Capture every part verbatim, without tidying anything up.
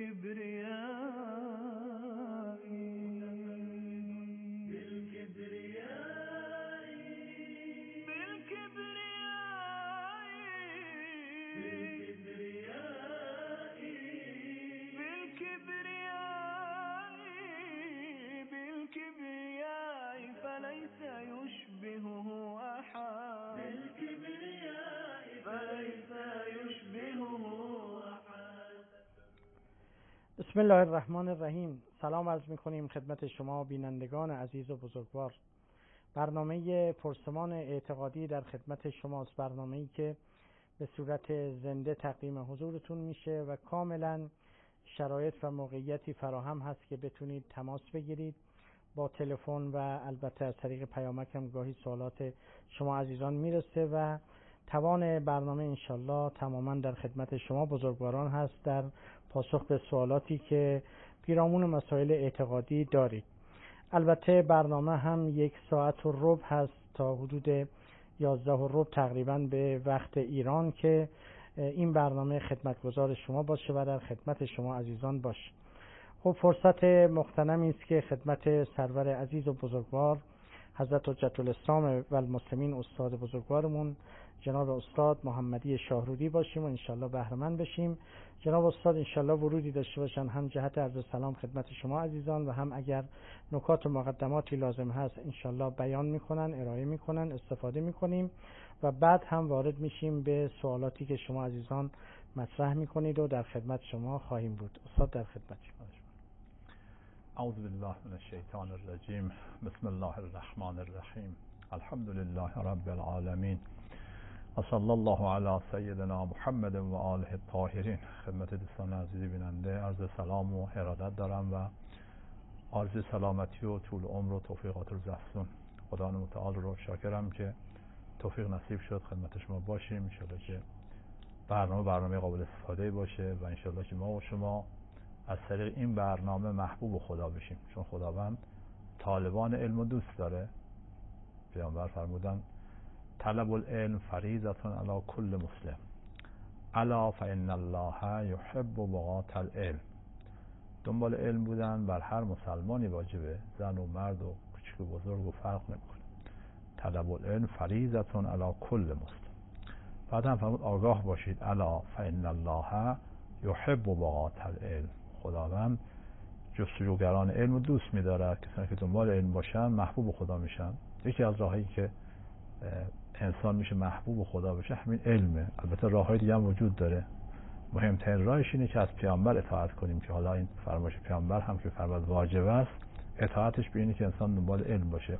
بالكبرياء بالكبرياء بالكبرياء بالكبرياء بالكبرياء فليس يشبهه أحد بالكبرياء فليس يشبهه أحد. بسم الله الرحمن الرحیم. سلام عرض می‌کنیم خدمت شما بینندگان عزیز و بزرگوار. برنامه پرسمان اعتقادی در خدمت شماست، برنامه‌ای که به صورت زنده تقدیم حضورتون میشه و کاملا شرایط و موقعیتی فراهم هست که بتونید تماس بگیرید با تلفن و البته از طریق پیامک هم گاهی سوالات شما عزیزان میرسه و توان برنامه انشالله تماما در خدمت شما بزرگواران هست در پاسخ به سوالاتی که پیرامون مسائل اعتقادی دارید. البته برنامه هم یک ساعت و ربع هست تا حدود یازده و ربع تقریبا به وقت ایران که این برنامه خدمتگزار شما باشه و در خدمت شما عزیزان باشه. خب فرصت مغتنمی است که خدمت سرور عزیز و بزرگوار حضرت حجت الاسلام و المسلمین استاد بزرگوارمون جناب استاد محمدی شاهرودی باشیم و انشالله بهره مند بشیم. جناب استاد انشالله ورودی داشته باشن، هم جهت عرض سلام خدمت شما عزیزان و هم اگر نکات و مقدماتی لازم هست انشالله بیان میکنن، ارائه میکنن، استفاده میکنیم و بعد هم وارد میشیم به سوالاتی که شما عزیزان مطرح میکنید و در خدمت شما خواهیم بود. استاد در خدمت شما. اعوذ بالله من الشیطان الرجیم. بسم الله الرحمن الرحیم. الحمد لله رب العالمین و صلی الله علی سیدنا محمد و آله الطاهرین. خدمت دوستان عزیز بیننده عرض سلام و ارادت دارم و عرض سلامتی و طول عمر و توفیقات رو زفزون. خدا متعال رو شاکرم که توفیق نصیب شد خدمت شما باشیم. انشالله که برنامه برنامه قابل استفاده باشه و انشالله که ما و شما از طریق این برنامه محبوب خدا بشیم، چون خداوند طالبان علم و دوست داره. پیامبر فرمودن طلب العلم فریضة علی کل مسلم الا فان الله یحب بغاة العلم. دنبال علم بودن بر هر مسلمانی واجبه، زن و مرد و کوچک و بزرگ و فرق نمیکنه. طلب العلم فریضة علی کل مسلم. بعد هم فرمود آگاه باشید الا فان الله یحب بغاة العلم. خداوند جستجوگران علم رو دوست می‌دارد. کسانی که دنبال علم باشن محبوب خدا میشن. یکی از راهایی که انسان میشه محبوب خدا بشه همین علمه. البته راههای دیگه هم وجود داره. مهمترین راهش اینه که از پیامبر اطاعت کنیم که حالا این فرمایش پیامبر هم که فرمود واجب است، اطاعتش به اینه که انسان دنبال علم باشه.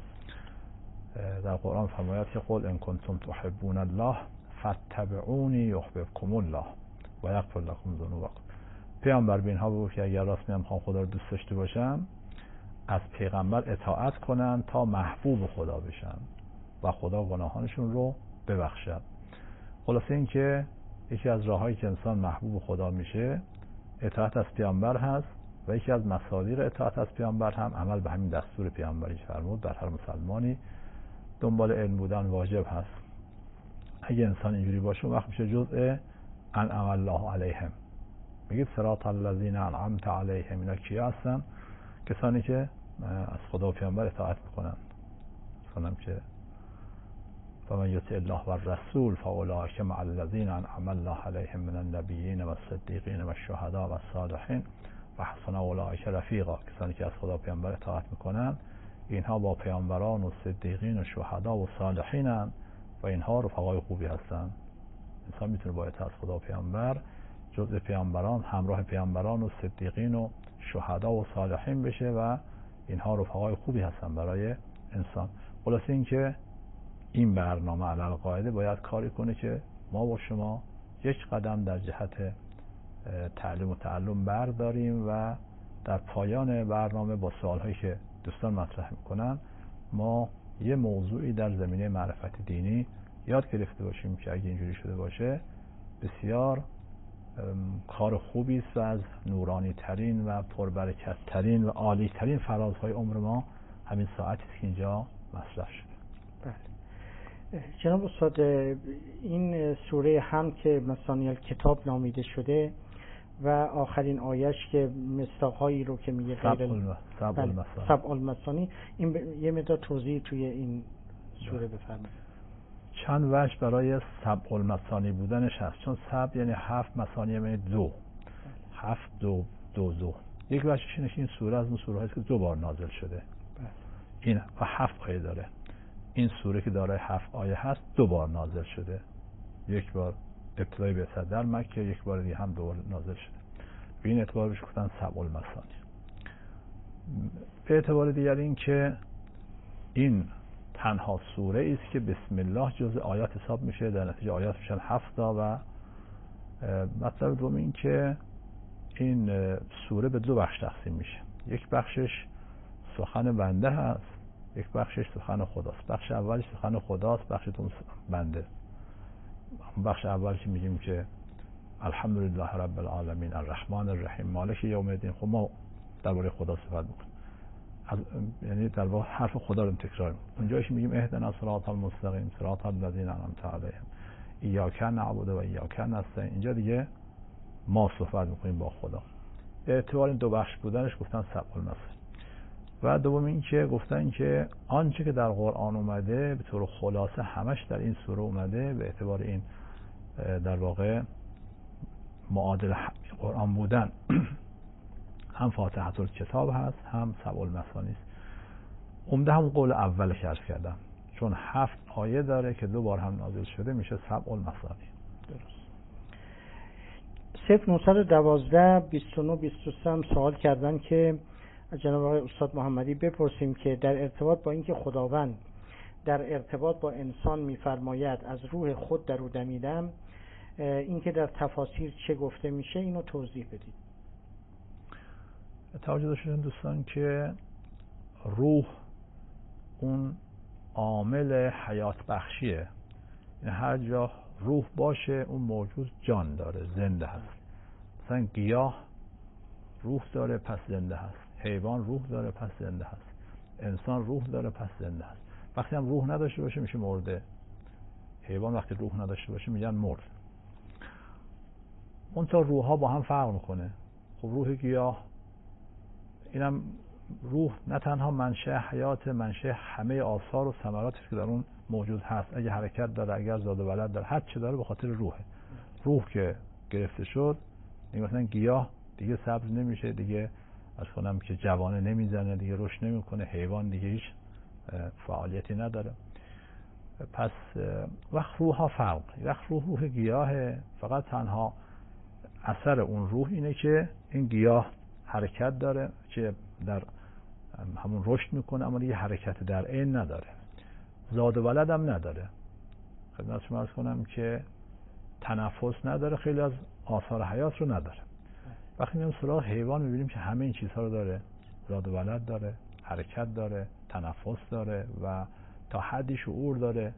در قرآن فرماید که قل ان کنتم تحبون الله فاتبعونی یحببکم الله و یغفر لكم ذنوبکم. پیامبر به اینها بگو که اگر راست میگم میخوام خدا رو دوست داشته باشم، از پیغمبر اطاعت کنن تا محبوب خدا بشن و خدا گناهانشون رو ببخشد. خلاصه این که یکی از راههایی که انسان محبوب خدا میشه اطاعت از پیامبر هست و یکی از مصادیق اطاعت از پیامبر هم عمل به همین دستور پیامبری که فرمود بر هر مسلمانی دنبال علم بودن واجب هست. اگه انسان اینجوری باشه وقت میشه جزء انعم الله علیهم. میگید صراط الذین انعمت علیهم. اینا کیا هستن؟ کسانی که از خدا و پیامبر اطاعت میکنن. مثلا که فمن یطع الله و الرسول فاولئک مع الذین انعم الله علیهم من النبیین و الصدیقین و الشهداء و الصالحین و حسن اولئک رفیقا. کسانی که از خدا و پیامبر اطاعت میکنن اینها با پیامبران و صدیقین و شهدا و صالحینن و اینها رفقای خوبی هستن. انسان میتونه با اطاعت خدا و پیامبر جزء پیامبران، همراه پیامبران و صدیقین و شهدا و صالحین بشه و اینها رفقای خوبی هستن برای انسان. خلاصه این که این برنامه علی القاعده باید کاری کنه که ما و شما یک قدم در جهت تعلیم و تعلم برداریم و در پایان برنامه با سوالهایی که دوستان مطرح میکنن ما یه موضوعی در زمینه معرفت دینی یاد گرفته باشیم که اگه اینجوری شده باشه بسیار کار خوبی است و از نورانی ترین و پربرکت ترین و عالی ترین فرازهای عمر ما همین ساعتی است که اینجا مطرح شده. بله جناب استاد، این سوره هم که مثانیل کتاب نامیده شده و آخرین آیش که مصداق‌هایی رو که میگه غیر سبع المثانی. این ب... یه مقدار توضیح توی این سوره بفرمایید. چند وجه برای سبع المثانی بودنش هست، چون سبع یعنی هفت، مثانی یعنی دو، هفت دو دو دو. یک وجهش اینه که این سوره از اون سوره هست که دو بار نازل شده این و هفت آیه داره. این سوره که داره هفت آیه هست دو بار نازل شده، یک بار ابتدای بعثت در مکه، یک بار دیگه هم دو بار نازل شده. به این اعتبار بهش گفتن سبع المثانی. به اعتبار دیگر این که این تنها سوره است که بسم الله جزء آیات حساب میشه، در نتیجه آیات میشن هفت تا. و مطلب دوم این که این سوره به دو بخش تقسیم میشه. یک بخشش سخن بنده هست، یک بخشش سخن خداست. بخش اولش سخن خداست، بخش دوم بنده. بخش اولش میگیم که الحمدلله رب العالمین الرحمن الرحیم مالک یوم الدین. خب ما درباره خدا صحبت میکنیم، از یعنی در واقع حرف خدا رو تکرار میکنیم. اونجایش میگیم اهدنا الصراط المستقیم صراط الذین انعمت علیهم ایاک نعبد و ایاک نستعین. اینجا دیگه ما صحبت میکنیم با خدا. اعتبار این دو بخش بودنش گفتن سبع المثانی. و دوم این که گفتن که آنچه که در قرآن اومده به طور خلاصه همش در این سوره اومده، به اعتبار این در واقع معادل قرآن بودن هم فاتحه الکتاب هست هم سبع المثانی است. عمده هم قول اول که عرض کردم، چون هفت آیه داره که دو بار هم نازل شده، میشه سبع المثانی. درست. صفر نهصد و دوازده بیست و نه بیست و سه هم سوال کردن که از جناب آقای استاد محمدی بپرسیم که در ارتباط با اینکه خداوند در ارتباط با انسان میفرماید از روح خود در او دمیدم، اینکه در تفاسیر چه گفته میشه اینو توضیح بدید. توجه داشتین دوستان که روح اون عامل حیات بخشیه، یعنی هر جا روح باشه اون موجود جان داره، زنده هست. مثلا گیاه روح داره پس زنده هست، حیوان روح داره پس زنده هست، انسان روح داره پس زنده هست. وقتی هم روح نداشته باشه میشه مرده. حیوان وقتی روح نداشته باشه میگن مرد. اون تا روح ها با هم فرق میکنه. خب روح گیاه اینم روح نه تنها منشأ حیات، منشأ همه آثار و ثمراتی که در اون موجود هست. اگه حرکت داره، اگر زاد و ولد داره، هر چی داره به خاطر روحه. روح که گرفته شد دیگه مثلا گیاه دیگه سبز نمیشه، دیگه از کنم که جوانه نمیزنه، دیگه رشد نمیکنه، حیوان دیگه هیچ فعالیتی نداره. پس وقت روح ها فرق، وقت روح روح گیاه فقط تنها اثر اون روح اینه که این گیاه حرکت داره که در همون رشد میکنه، اما دیگه حرکت در عین نداره، زاد و ولد هم نداره. خدمت شما عرض کنم که تنفس نداره، خیلی از آثار حیات رو نداره. وقتی میریم سراغ حیوان میبینیم که همه این چیزها رو داره، زاد و ولد داره، حرکت داره، تنفس داره و تا حدی شعور داره.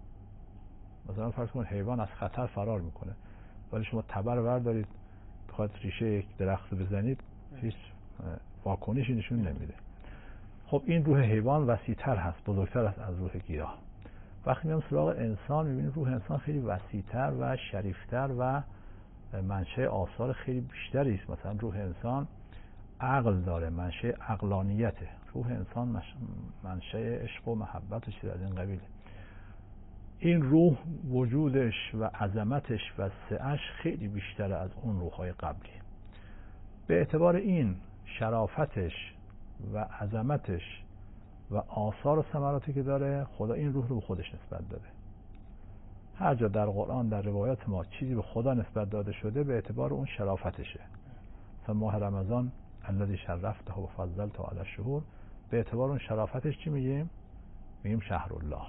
مثلا فرض کنید حیوان از خطر فرار میکنه، ولی شما تبر بردارید بخواید ریشه یک درخت بزنید هیچ واکنشی نشون نمیده. خب این روح حیوان وسیع‌تر هست، بزرگتر است از روح گیاه. وقتی میام سراغ انسان میبینیم روح انسان خیلی وسیع‌تر و شریفتر و منشأ آثار خیلی بیشتری است. مثلا روح انسان عقل داره، منشأ عقلانیته. روح انسان منشأ عشق و محبت و چیز از این قبیل. این روح وجودش و عظمتش و سعه‌اش خیلی بیشتره از اون روح‌های قبلی. به اعتبار این شرافتش و عظمتش و آثار و ثمراتی که داره، خدا این روح رو به خودش نسبت داده. هر جا در قرآن در روایات ما چیزی به خدا نسبت داده شده به اعتبار اون شرافتشه. مثلا ماه رمضان الذی شرفته و فضلته علی الشهور، به اعتبار اون شرافتش چی میگیم؟ میگیم شهر الله.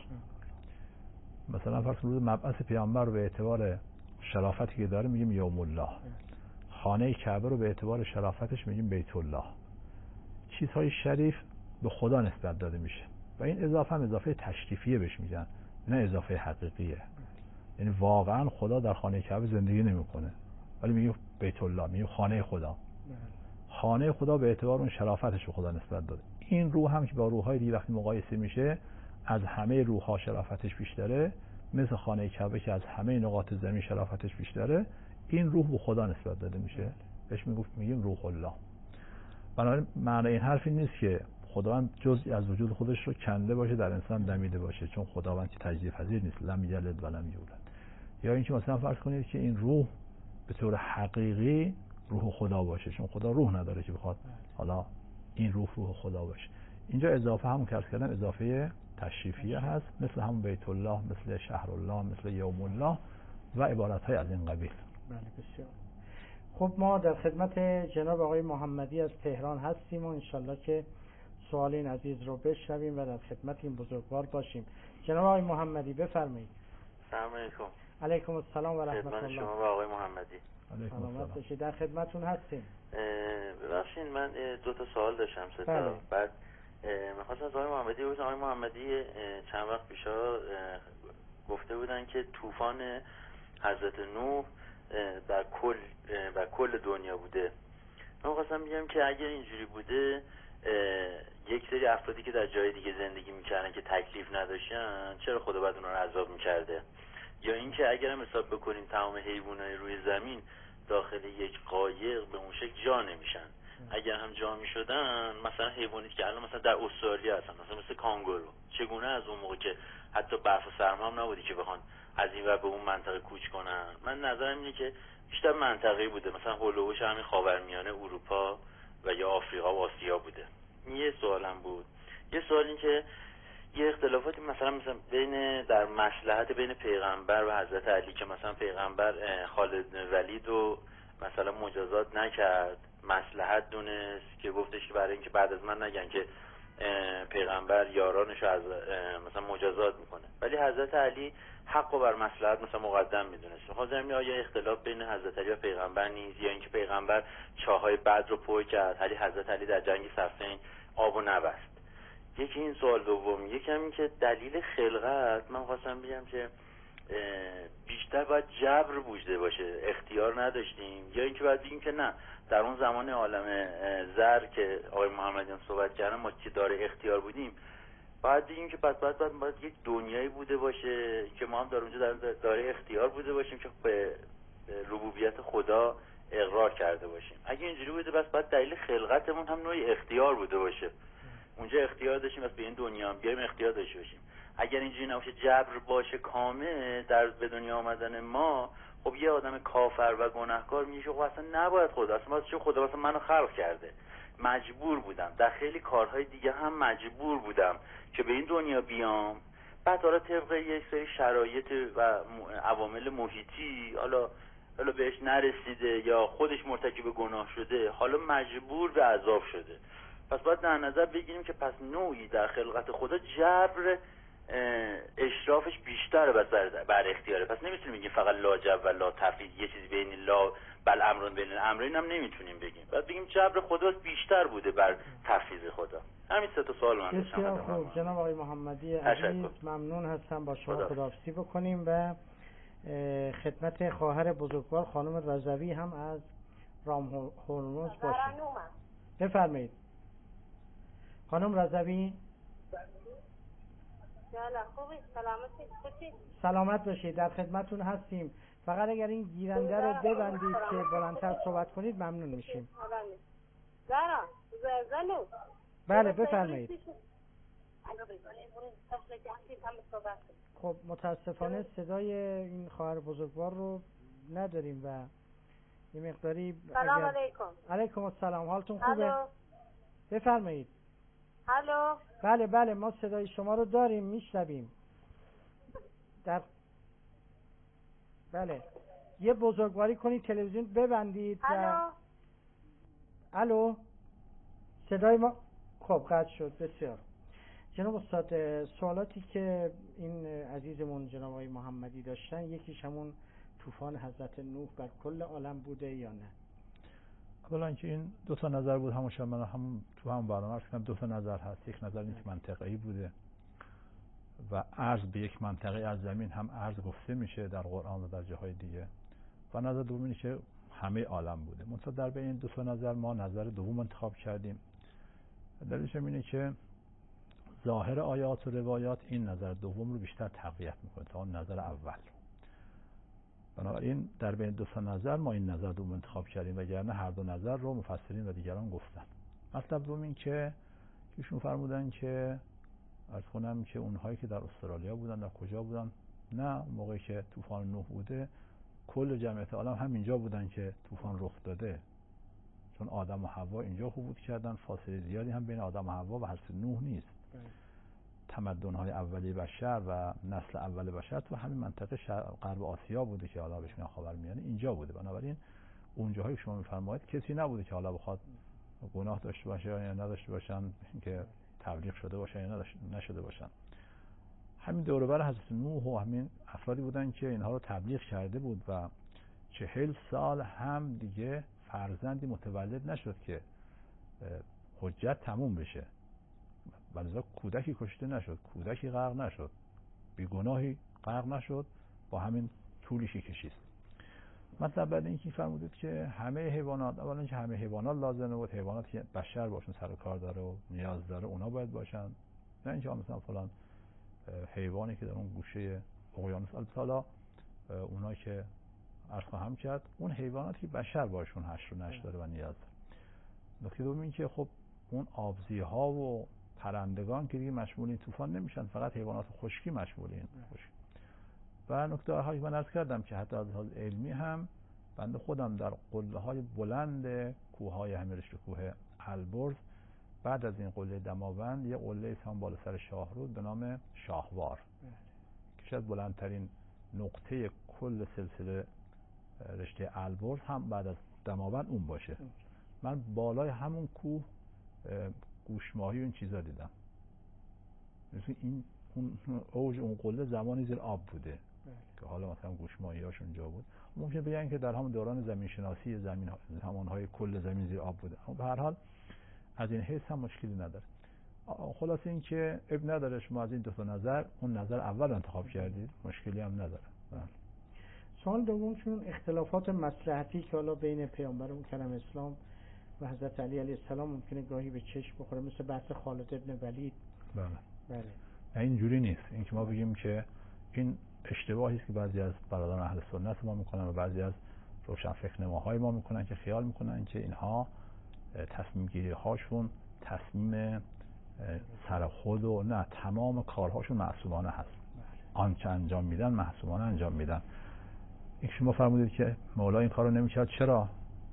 مثلا فرض کنید مبعث پیامبر رو به اعتبار شرافتی که داره میگیم یوم الله. خانه کعبه رو به اعتبار شرافتش میگیم بیت الله. چیزهای شریف به خدا نسبت داده میشه و این اضافه هم اضافه تشریفیه بهش میگن، نه اضافه حقیقیه. یعنی واقعا خدا در خانه کعبه زندگی نمیکنه، ولی میگه بیت الله، میگه خانه خدا. خانه خدا به اعتبار اون شرافتش به خدا نسبت داده. این روح هم که با روح‌های دیگه وقتی مقایسه میشه از همه روح‌ها شرافتش بیشتره، مثل خانه کعبه که از همه نقاط زمین شرافتش بیشتره، این روح به خدا نسبت داده میشه. بهش میگفت میگیم روح الله. بنابراین معنی این حرف این نیست که خداوند جزئی از وجود خودش رو کنده باشه در انسان دمیده باشه، چون خداوند که تجزیه پذیر نیست، لم یلد و لم یولد. یا اینکه مثلا فرض کنید که این روح به طور حقیقی روح خدا باشه، چون خدا روح نداره که بخواد حالا این روح روح خدا باشه. اینجا اضافه هم کار کردن اضافه تشریفیه هست، مثل همون بیت الله، مثل شهر الله، مثل یوم الله و عبارت‌های از این قبیل. بله بسیار خب. ما در خدمت جناب آقای محمدی از تهران هستیم و انشالله که سوال این عزیز رو بشنویم و در خدمت این بزرگوار باشیم. جناب آقای محمدی بفرمایید. سلام علیکم. علیکم السلام و رحمت الله. خدمت شما و آقای محمدی. سلامت باشید. در خدمتتون هستیم. ببخشید من دو تا سوال داشتم سه تا. بله. بعد می‌خواستم از آقای محمدی بپرسم. آقای محمدی چند وقت پیشا گفته بودن که طوفان حضرت نوح در کل و کل دنیا بوده. من خواستم بگم که اگر اینجوری بوده، یک سری افرادی که در جای دیگه زندگی میکردن که تکلیف نداشتن، چرا خدا باید اونا رو عذاب میکرده؟ یا اینکه اگر هم حساب بکنیم تمام حیوانات روی زمین داخل یک قایق به اون شکل جا نمیشن، اگر هم جا میشدن مثلا حیوانی که الان مثلا در استرالیا هستن، مثلا مثل کانگورو، چگونه از اون موقع که حتی برف و سرما هم نبودی که بخوان از این ور به اون منطقه کوچ کنن؟ من نظرم اینه که بیشتر منطقه‌ای بوده، مثلا هولوش همین خاورمیانه، اروپا و یا آفریقا و آسیا بوده. این یه سوالم بود. یه سوال این که یه اختلافاتی مثلا مثلا بین در مصلحت بین پیغمبر و حضرت علی، که مثلا پیغمبر خالد ولید رو مثلا مجازات نکرد، مصلحت دونست که گفتش که برای اینکه بعد از من نگن که پیغمبر یارانش از مثلا مجازات میکنه، ولی حضرت علی حق و بر مصلحت مثلا مقدم میدونست. خواستم یا اختلاف بین حضرت علی و پیغمبر نیست، یا اینکه پیغمبر چاهای بدر رو پر کرد ولی حضرت علی در جنگ صفین آبو نبست. یکی این سوال. دوم یکی هم این که دلیل خلقت، من خواستم بگم که بیشتر باید جبر بوده باشه، اختیار نداشتیم، یا اینکه باید بگیم که نه، در اون زمان عالم زر که آقای محمدیان صحبت کردن ما که داره اختیار بودیم، باید بگیم که پس باید, باید, باید یک دنیایی بوده باشه که ما هم در اونجا داره اختیار بوده باشیم که به ربوبیت خدا اقرار کرده باشیم. اگه اینجوری بوده بس باید دلیل خلقتمون هم نوعی اختیار بوده باشه، اونجا اختیار داشتیم بس به این دنیا هم بیایم اختیار داشته باشیم. اگر اینجوری نباشه، جبر باشه کامل در به دنیا آمدن ما، خب یه آدم کافر و گناهکار میشه خب اصلا نباید خدا، اصلا چه خدا اصلا منو خلق کرده، مجبور بودم در خیلی کارهای دیگه هم مجبور بودم که به این دنیا بیام، بعد حالا طبق یک سری شرایط و عوامل محیطی حالا حالا بهش نرسیده یا خودش مرتکب گناه شده، حالا مجبور به عذاب شده. پس باید در نظر بگیریم که پس نوعی در خلقت خدا جبر اشرافش بیشتره بر, بر اختیاره. پس نمیتونیم بگیم فقط لا جبر و لا تفویض، یه چیزی بین لا بل امرون بین الامرین هم نمیتونیم بگیم. باید بگیم جبر خدا بیشتر بوده بر تفویض خدا. همین سه تا سوال من داشتم. بسیار خوب جناب آقای محمدی عزیز، ممنون هستم. با شما خداحافظی بکنیم و خدمت خواهر بزرگوار خانم رضوی هم از رام هرمز باشیم. بفرمایید خانم رضوی. سلامت باشید، در خدمتون هستیم. فقط اگر این گیرنده رو ببندید که بلندتر صحبت کنید ممنون میشیم. بله بفرمایید. خب متاسفانه صدای این خواهر بزرگوار رو نداریم و یه مقداری. سلام علیکم. علیکم السلام، حالتون خوبه؟ بفرمایید. الو. بله بله ما صدای شما رو داریم، میشنویم. در بله یه بزرگواری کنید، تلویزیون ببندید. الو. الو صدای ما خب قطع شد. بسیار جناب استاد، سوالاتی که این عزیزمون جناب آقای محمدی داشتن، یکیش همون طوفان حضرت نوح بر کل عالم بوده یا نه؟ اولا که این دو تا نظر بود، همون من هم تو هم برنامه عرض کردم دو تا نظر هست. یک نظر این که منطقه‌ای بوده و عرض به یک منطقه از زمین هم عرض گفته میشه در قرآن و در جاهای دیگه، و نظر دوم اینه که همه عالم بوده. منتها در بین این دو تا نظر ما نظر دوم انتخاب کردیم. دلیلش اینه که ظاهر آیات و روایات این نظر دوم رو بیشتر تقویت میکنه تا اون نظر اول. بنابراین در بین دو تا نظر ما این نظر دوم انتخاب کردیم، وگرنه هر دو نظر رو مفسرین و دیگران گفتن. مطلب دوم این که ایشون فرمودن که عرض کنم که اونهایی که در استرالیا بودن در کجا بودن، نه موقعی که طوفان نوح بوده کل جمعیت عالم هم اینجا بودن که طوفان رخ داده، چون آدم و حوا اینجا حبوط کردن، فاصله زیادی هم بین آدم و حوا و حضرت نوح نیست. تمدن‌های اولیه بشر و نسل اول بشر تو همین منطقه غرب آسیا بوده که حالا بهش میگن خاورمیانه، اینجا بوده. بنابراین اونجاهایی که شما می‌فرمایید کسی نبوده که حالا بخواد گناه داشته باشه یا نداشته باشن، که تبلیغ شده باشه یا نشده باشن. همین دور و بر حضرت نوح و همین افرادی بودن که اینها رو تبلیغ کرده بود و چهل سال هم دیگه فرزندی متولد نشد که حجت تموم بشه، ولذا کودکی کشته نشد، کودکی غرق نشد، بیگناهی غرق نشد، با همین طولی که کشید. مطلب بعد اینکه فرمودید که همه حیوانات، اولا که همه حیوانات لازمه بود، حیواناتی که بشر باشون سر و کار داره و نیاز داره اونا باید باشن، نه اینکه مثلا فلان حیوانی که در اون گوشه اقیانوس، البته حالا اونا که عرض خواهم کرد اون حیواناتی که بشر باشون حشر و نشر داره و نیاز داره. نکته دوم این که خب اون آبزی‌ها و پرندگان که دیگه مشمول این طوفان نمیشن، فقط حیوانات خشکی مشمول این خشکی. و نکته آخری من عرض کردم که حتی از لحاظ علمی هم بنده خودم در قله‌های بلند کوههای همین رشته کوه البرز بعد از این قله دماوند یه قله هم بالا سر شاهرود به نام شاهوار که شاید بلندترین نقطه کل سلسله رشته البرز هم بعد از دماوند اون باشه. من بالای همون کوه گوشماهی و این چیزا دیدم. مثل این اون اوج اون قله زمانی زیر آب بوده بله. که حالا مثلا گوشماهی هاش اونجا بود. ممکنه بگن که در همون دوران زمین شناسی زمین زمانهای کل زمین زیر آب بوده. به هر حال از این حیث هم مشکلی نداره. خلاصه این که اب نداره شما از این دو تا نظر اون نظر اول انتخاب کردید، مشکلی هم نداره. بله. سوال دوم چون اختلافات مصلحتی که حالا بین پیامبر کرم اسلام و حضرت علی علیه السلام ممکنه گاهی به چشم بخوره، مثل بحث خالد ابن ولید. بله. بله. اینجوری نیست. این که ما بگیم که این اشتباهی است که بعضی از برادران اهل سنت ما میکنن و بعضی از روشن فکر نماهای ما میکنن که خیال میکنن که اینها تصمیم گیری هاشون تصمیم سر خود و نه، تمام کارهاشون معصومانه هست. آنچه انجام میدن معصومانه انجام میدن. این شما فرمودید که مولا این کارو نمیکرد، چرا؟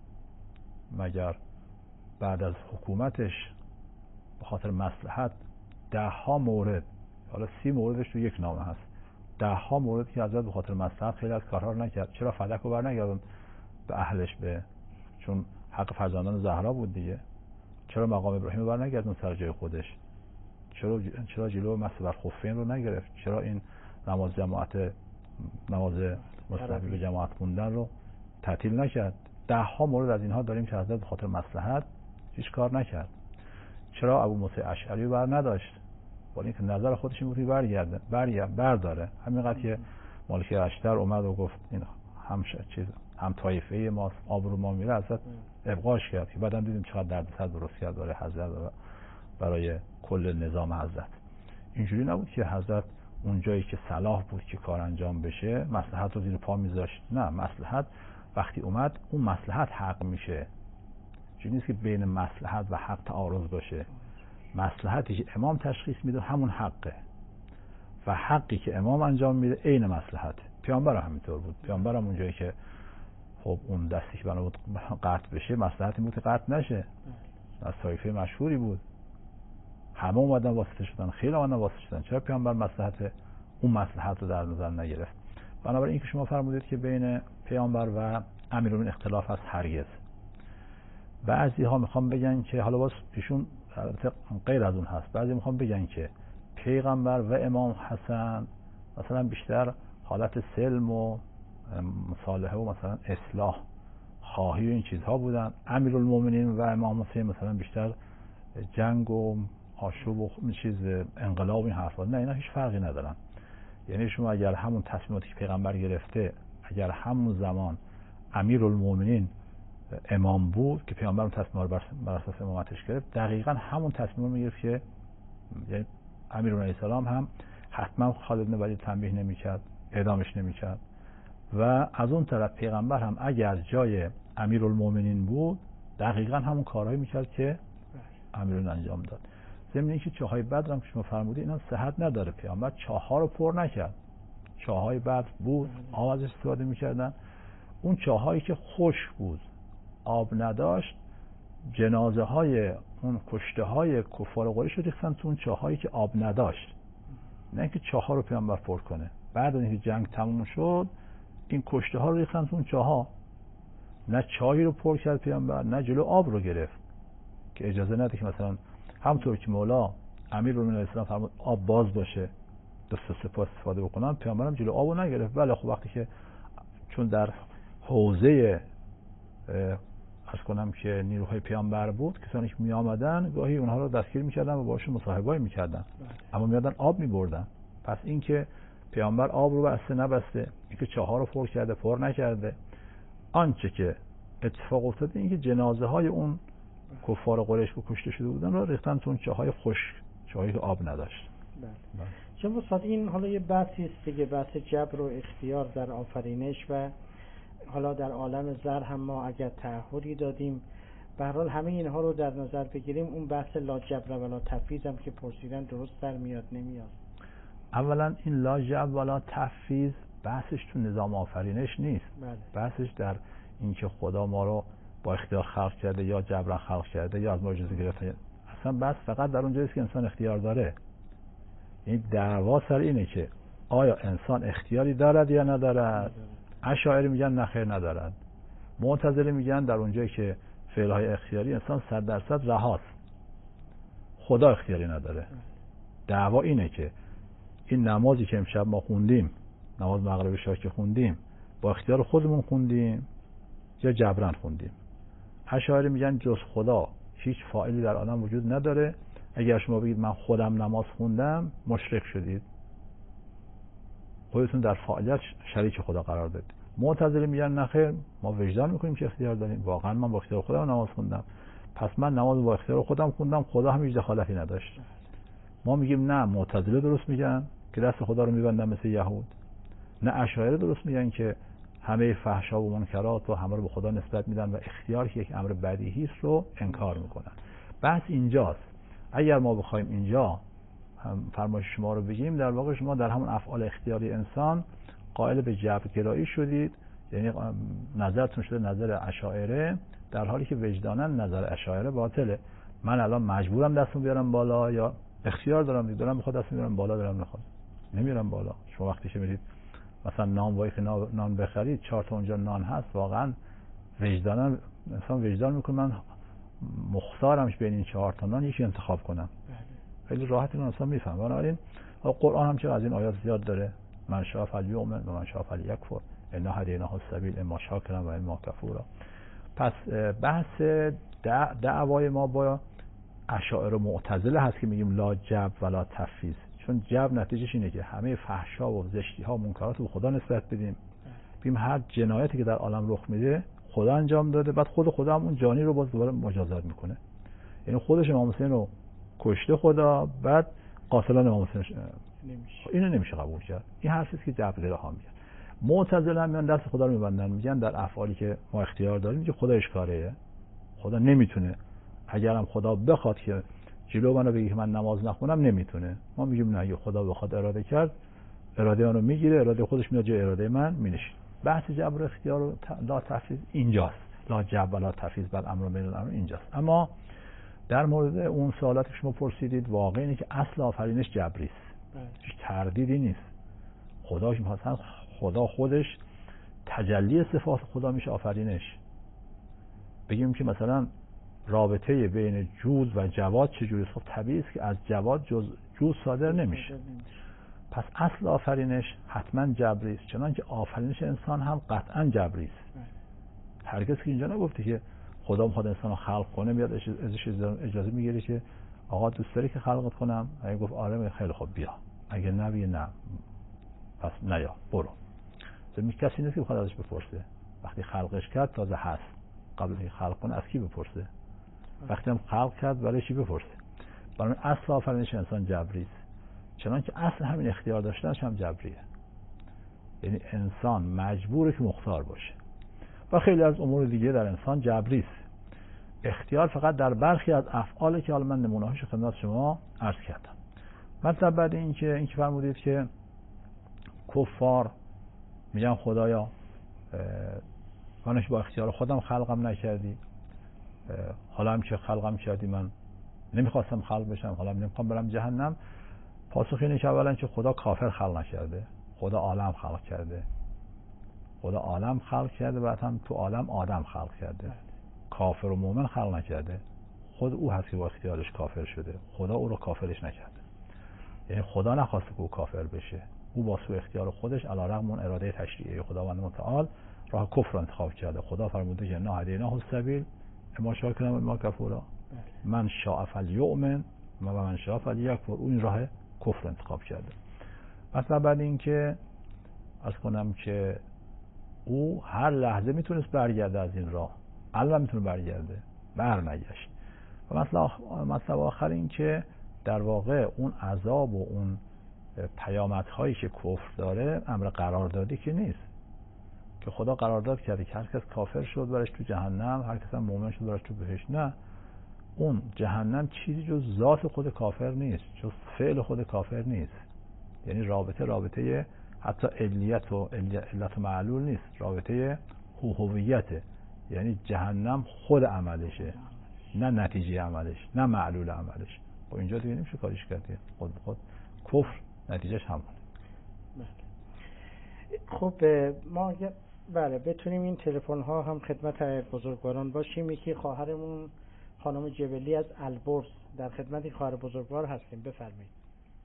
مگر بعد از حکومتش به خاطر مصلحت ده ها مورد، حالا سی موردش تو یک نامه هست، ده ها مورد که حضرت به خاطر مصلحت خیلی از کارها رو نکرد، چرا فدک رو بر نگردون به اهلش، به چون حق فرزندان زهرا بود دیگه، چرا مقام ابراهیم رو بر نگردون سر جای خودش، چرا چرا جلو مسح بر خفین رو نگرفت، چرا این نماز جماعت نماز مستحب به جماعت خوندن رو تعطیل نکرد؟ ده ها مورد از اینها داریم که حضرت به خاطر مصلحت هیچ کار نکرد. چرا ابو موسی اشعری رو بر نداشت؟ با اینکه نظر خودش این بود که برگرده برگرد برداره. همینقدر که مالک اشتر اومد و گفت این هم چیز هم طایفه ماست، آبرو ما میره، حضرت ابقاش کرد که بعدم دیدیم چقدر دردسر درست کرد برای حضرت و برای کل نظام حضرت. اینجوری نبود که حضرت اون جایی که صلاح بود که کار انجام بشه مصلحت رو زیر پا میذاشت، نه، مصلحت وقتی اومد اون مصلحت حق میشه. چون نیست که بین مصلحت و حق تعارض باشه. مصلحتی که امام تشخیص میده همون حقه و حقی که امام انجام میده عین مصلحته. پیامبر هم همینطور بود. پیامبر هم اون جایی که خب اون دستی که بنا بود قطع بشه مصلحتی بود که قطع نشه. از طایفه مشهوری بود، همه اومدن واسطه شدن، خیلی اومدن واسطه شدن، چرا پیامبر مصلحت اون مصلحت رو در نظر نگرفت؟ بنابراین این که شما فرمودید که بین پیامبر و امیرالمومنین اختلاف هست، هرگز. بعضی ها میخوام بگن که حالا باز ایشون غیر از اون هست، بعضی میخوام بگن که پیغمبر و امام حسن مثلا بیشتر حالت سلم و مصالحه و مثلا اصلاح خواهی و این چیزها بودن، امیرالمومنین و امام حسین مثلا بیشتر جنگ و آشوب و چیز انقلاب و این حرفا. نه، اینا هیچ فرقی ندارن. یعنی شما اگر همون تصمیماتی که پیغمبر گرفته، اگر همون زمان امیرالمومنین امام بود که پیامبر اون تصمیم رو بر اساس امامتش گرفت، دقیقاً همون تصمیم رو میگرفت که یعنی امیرالمومنین علیه السلام هم حتما خالد بن ولید تنبیه نمیکرد، اعدامش نمیکرد، و از اون طرف پیغمبر هم اگر جای امیرالمومنین بود دقیقا همون کارهایی میکرد که امیرالمومنین انجام داد. ضمن اینکه چاهای بدر هم که شما فرمودید اینا صحت نداره، پیامبر چاه‌ها رو پر نکرد. چاهای بدر بود، آب ازش استفاده میکردن. اون چاهایی که خشک بود، آب نداشت، جنازه های اون کشته های کفار قریش رو ریختن تو اون چاهایی که آب نداشت، نه اینکه چاها رو پیامبر پر کنه. بعد از اینکه جنگ تموم شد این کشته ها رو ریختن تو اون چاها، نه چاهی رو پر کرد پیامبر نه جلو آب رو گرفت که اجازه نده که مثلا همونطور که مولا امیرالمومنین علیه السلام فرمود آب باز باشه دست سپاه استفاده بکنن، پیامبر هم جلو آب رو نگرفت. بله خب وقتی که چون در حوزه عرض کنم که نیروهای پیامبر بود، کسانی که می آمدن گاهی اونها رو دستگیر میکردن و باشون مصاحبه‌ای میکردن، اما میادن آب میبردن. پس این که پیامبر آب رو بسته نبسته، این که چاها رو پر کرده پر نکرده، آنچه که اتفاق افتاده این که جنازه های اون کفار قریش که کشته شده بودن رو ریختن تو اون چاهای خشک، چاهایی که آب نداشت. بله. چون وسط این حالا یه بحثی است دیگه، بحث جبر و اختیار در آفرینش و حالا در عالم زر هم ما اگر تعهدی دادیم، به هر حال همه اینها رو در نظر بگیریم، اون بحث لا جبر ولا تفویض هم که پرسیدن درست در میاد نمیاد؟ اولا این لا جبر ولا تفویض بحثش تو نظام آفرینش نیست. بله. بحثش در اینکه خدا ما رو با اختیار خلق کرده یا جبران خلق کرده یا از ما اجازه گرفته. اصلا بحث فقط در اونجاییست که انسان اختیار داره. این دعوا سر اینه که آیا انسان اختیاری دارد یا ندارد؟ اشاعره میگن نه خیر ندارد. معتزله میگن در اونجایی که فعلهای اختیاری انسان صد درصد رهاست، خدا اختیاری نداره. دعوا اینه که این نمازی که امشب ما خوندیم، نماز مغرب شاه که خوندیم، با اختیار خودمون خوندیم یا جبران خوندیم. اشاعره میگن جز خدا هیچ فاعلی در عالم وجود نداره. اگر شما بگید من خودم نماز خوندم مشرک شدید، خودتون در فعالیت شریک خدا قرار دادید. معتزله میگن نه خیر، ما وجدان میکنیم که اختیار داریم، واقعا من با اختیار خودم نماز خوندم، پس من نماز با اختیار خودم خوندم، خدا هم هیچ دخالتی نداشت. ما میگیم نه، معتزله درست میگن که دست خدا رو میبندن مثل یهود، نه اشاعره درست میگن که همه فحشا و منکرات و همه رو به خدا نسبت میدن و اختیار که یک امر بدیهی است رو انکار میکنن. بحث اینجاست. اگر ما بخوایم اینجا هم فرمایش شما رو بگیم، در واقع شما در همون افعال اختیاری انسان قائل به جبرگرایی شدید، یعنی نظرتون شده نظر اشاعره، در حالی که وجدانا نظر اشاعره باطله. من الان مجبورم دستم بیارم بالا یا اختیار دارم دیگه، دارم بخواد دستم بیارم بالا، دارم نخواد نمیارم بالا. شما وقتی که میرید مثلا نان وای که نان بخرید، چهار تا اونجا نان هست، واقعا وجدانا انسان وجدان میکنه من مختارمش بین این چهار تا نان یکی انتخاب کنم. خیلی راحت این انسان میفهمه. بنابراین قرآن هم چه از این آیات زیاد داره، من شاء فلیؤمن و من شاء فلیکفر انا هدیناه السبیل اما شاکرا و اما کفورا. پس بحث دعوای ما با اشاعره و معتزله هست که میگیم لا جبر ولا تفویض، چون جبر نتیجهش اینه که همه فحشا و زشتی ها و منکرات رو به خدا نسبت بدیم، ببین هر جنایتی که در عالم رخ میده خدا انجام داده، بعد خود خدا هم اون جانی رو باز دوباره مجازات میکنه. یعنی خودش امام حسین رو کشته خدا، بعد قاتلان امام حسین نمیشه. اینو نمیشه قبول کرد. این حرفی است که جبرگرا ها میگن. معتزله هم میان دست خدا رو میبندن، میگن در افعالی که ما اختیار داریم که خدا اشکاریه، خدا نمیتونه. اگرم خدا بخواد که جلو منو بگه که من نماز نخونم نمیتونه. ما میگیم نه، اگه خدا بخواد اراده کرد، اراده اونو میگیره، اراده خودش میاد جای اراده من مینشین. بحث جبر و اختیار و لا تفویض اینجاست. لا جبر ولا تفویض بل امر بین الامر اینجاست. اما در مورد اون سوالاتی که شما پرسیدید، واقع اینه که اصل آفرینش جبری است. هیچ تردیدی نیست. خدا مثلا خدا خودش تجلی صفات خدا میشه آفرینش. بگیم که مثلا رابطه بین جوز و جواد چجوری؟ خب طبیعی است که از جواد جز جوز صادر نمیشه. پس اصل آفرینش حتما جبری است، چنانکه آفرینش انسان هم قطعا جبری است. هرگز که اینجا نگفته که خدا میخواد انسان رو خلق کنه، میاد ازش اجازه میگیره که آقا دوست داری که خلقت کنم؟ اگه گفت آره خیلی خوب بیا، اگه نه بگه نه پس نیا برو. می کسی نیست که بخواد ازش بپرسه. وقتی خلقش کرد تازه هست، قبل اینکه خلق کنه از کی بپرسه؟ وقتی هم خلق کرد برای چی بپرسه؟ برای اصل آفرینش انسان جبری است، چنانکه اصل همین اختیار داشتنش هم جبریه. یعنی انسان مجبوره که مختار باشه و خیلی از امور دیگه در انسان جبری است. اختیار فقط در برخی از افعاله که حالا من نمونه‌هاش خدمت شما عرض کردم. مطلب بعد این که این که فرمودید که کفار میگن خدایا منش با اختیار خودم خلقم نکردی، حالا هم که خلقم کردی من نمیخواستم خلق بشم، حالا نمیخوام برم جهنم. پاسخ اینه که اولا که خدا کافر خلق نکرده، خدا عالم خلق کرده، خدا عالم خلق کرده، بعد هم تو عالم آدم خلق کرده. کافر و مؤمن خلق نکرده، خود او هست که با اختیارش کافر شده، خدا او رو کافرش نکرده. یعنی خدا نخواسته که او کافر بشه، او با سوء اختیار خودش علی رغم اون اراده تشریعی خداوند متعال راه کفر رو انتخاب کرده. خدا فرموده که نه هدیناه السبیل اما شاکرا و اما کفورا، من شاء فلیؤمن و من شاء فلیکفر. او این راه کفر رو انتخاب کرده. مثلا بعد این که عرض کنم که او هر لحظه میتونست برگرده از این راه، الان میتونه برگرده، بر نگشت. و مثلا مثلا آخر این که در واقع اون عذاب و اون پیامدهایی که کفر داره امر قراردادی که نیست، که خدا قرارداد کرده که هر کس کافر شد برش تو جهنم، هر کس هم مؤمن شد برش تو بهشت. نه، اون جهنم چیزی جز ذات خود کافر نیست، جز فعل خود کافر نیست. یعنی رابطه رابطه حتی علیت و علت و معلول نیست، رابطه هویته. یعنی جهنم خود عملشه، نه نتیجه عملش، نه معلول عملش. با اینجا دیگه نمیشه کاریش کرده، خود خود کفر نتیجهش همونه. خب ما اگر بله بتونیم این تلفن ها هم خدمت بزرگواران باشیم. یکی خواهرمون خانم جبلی از البرز، در خدمت خواهر بزرگوار هستیم، بفرمایید.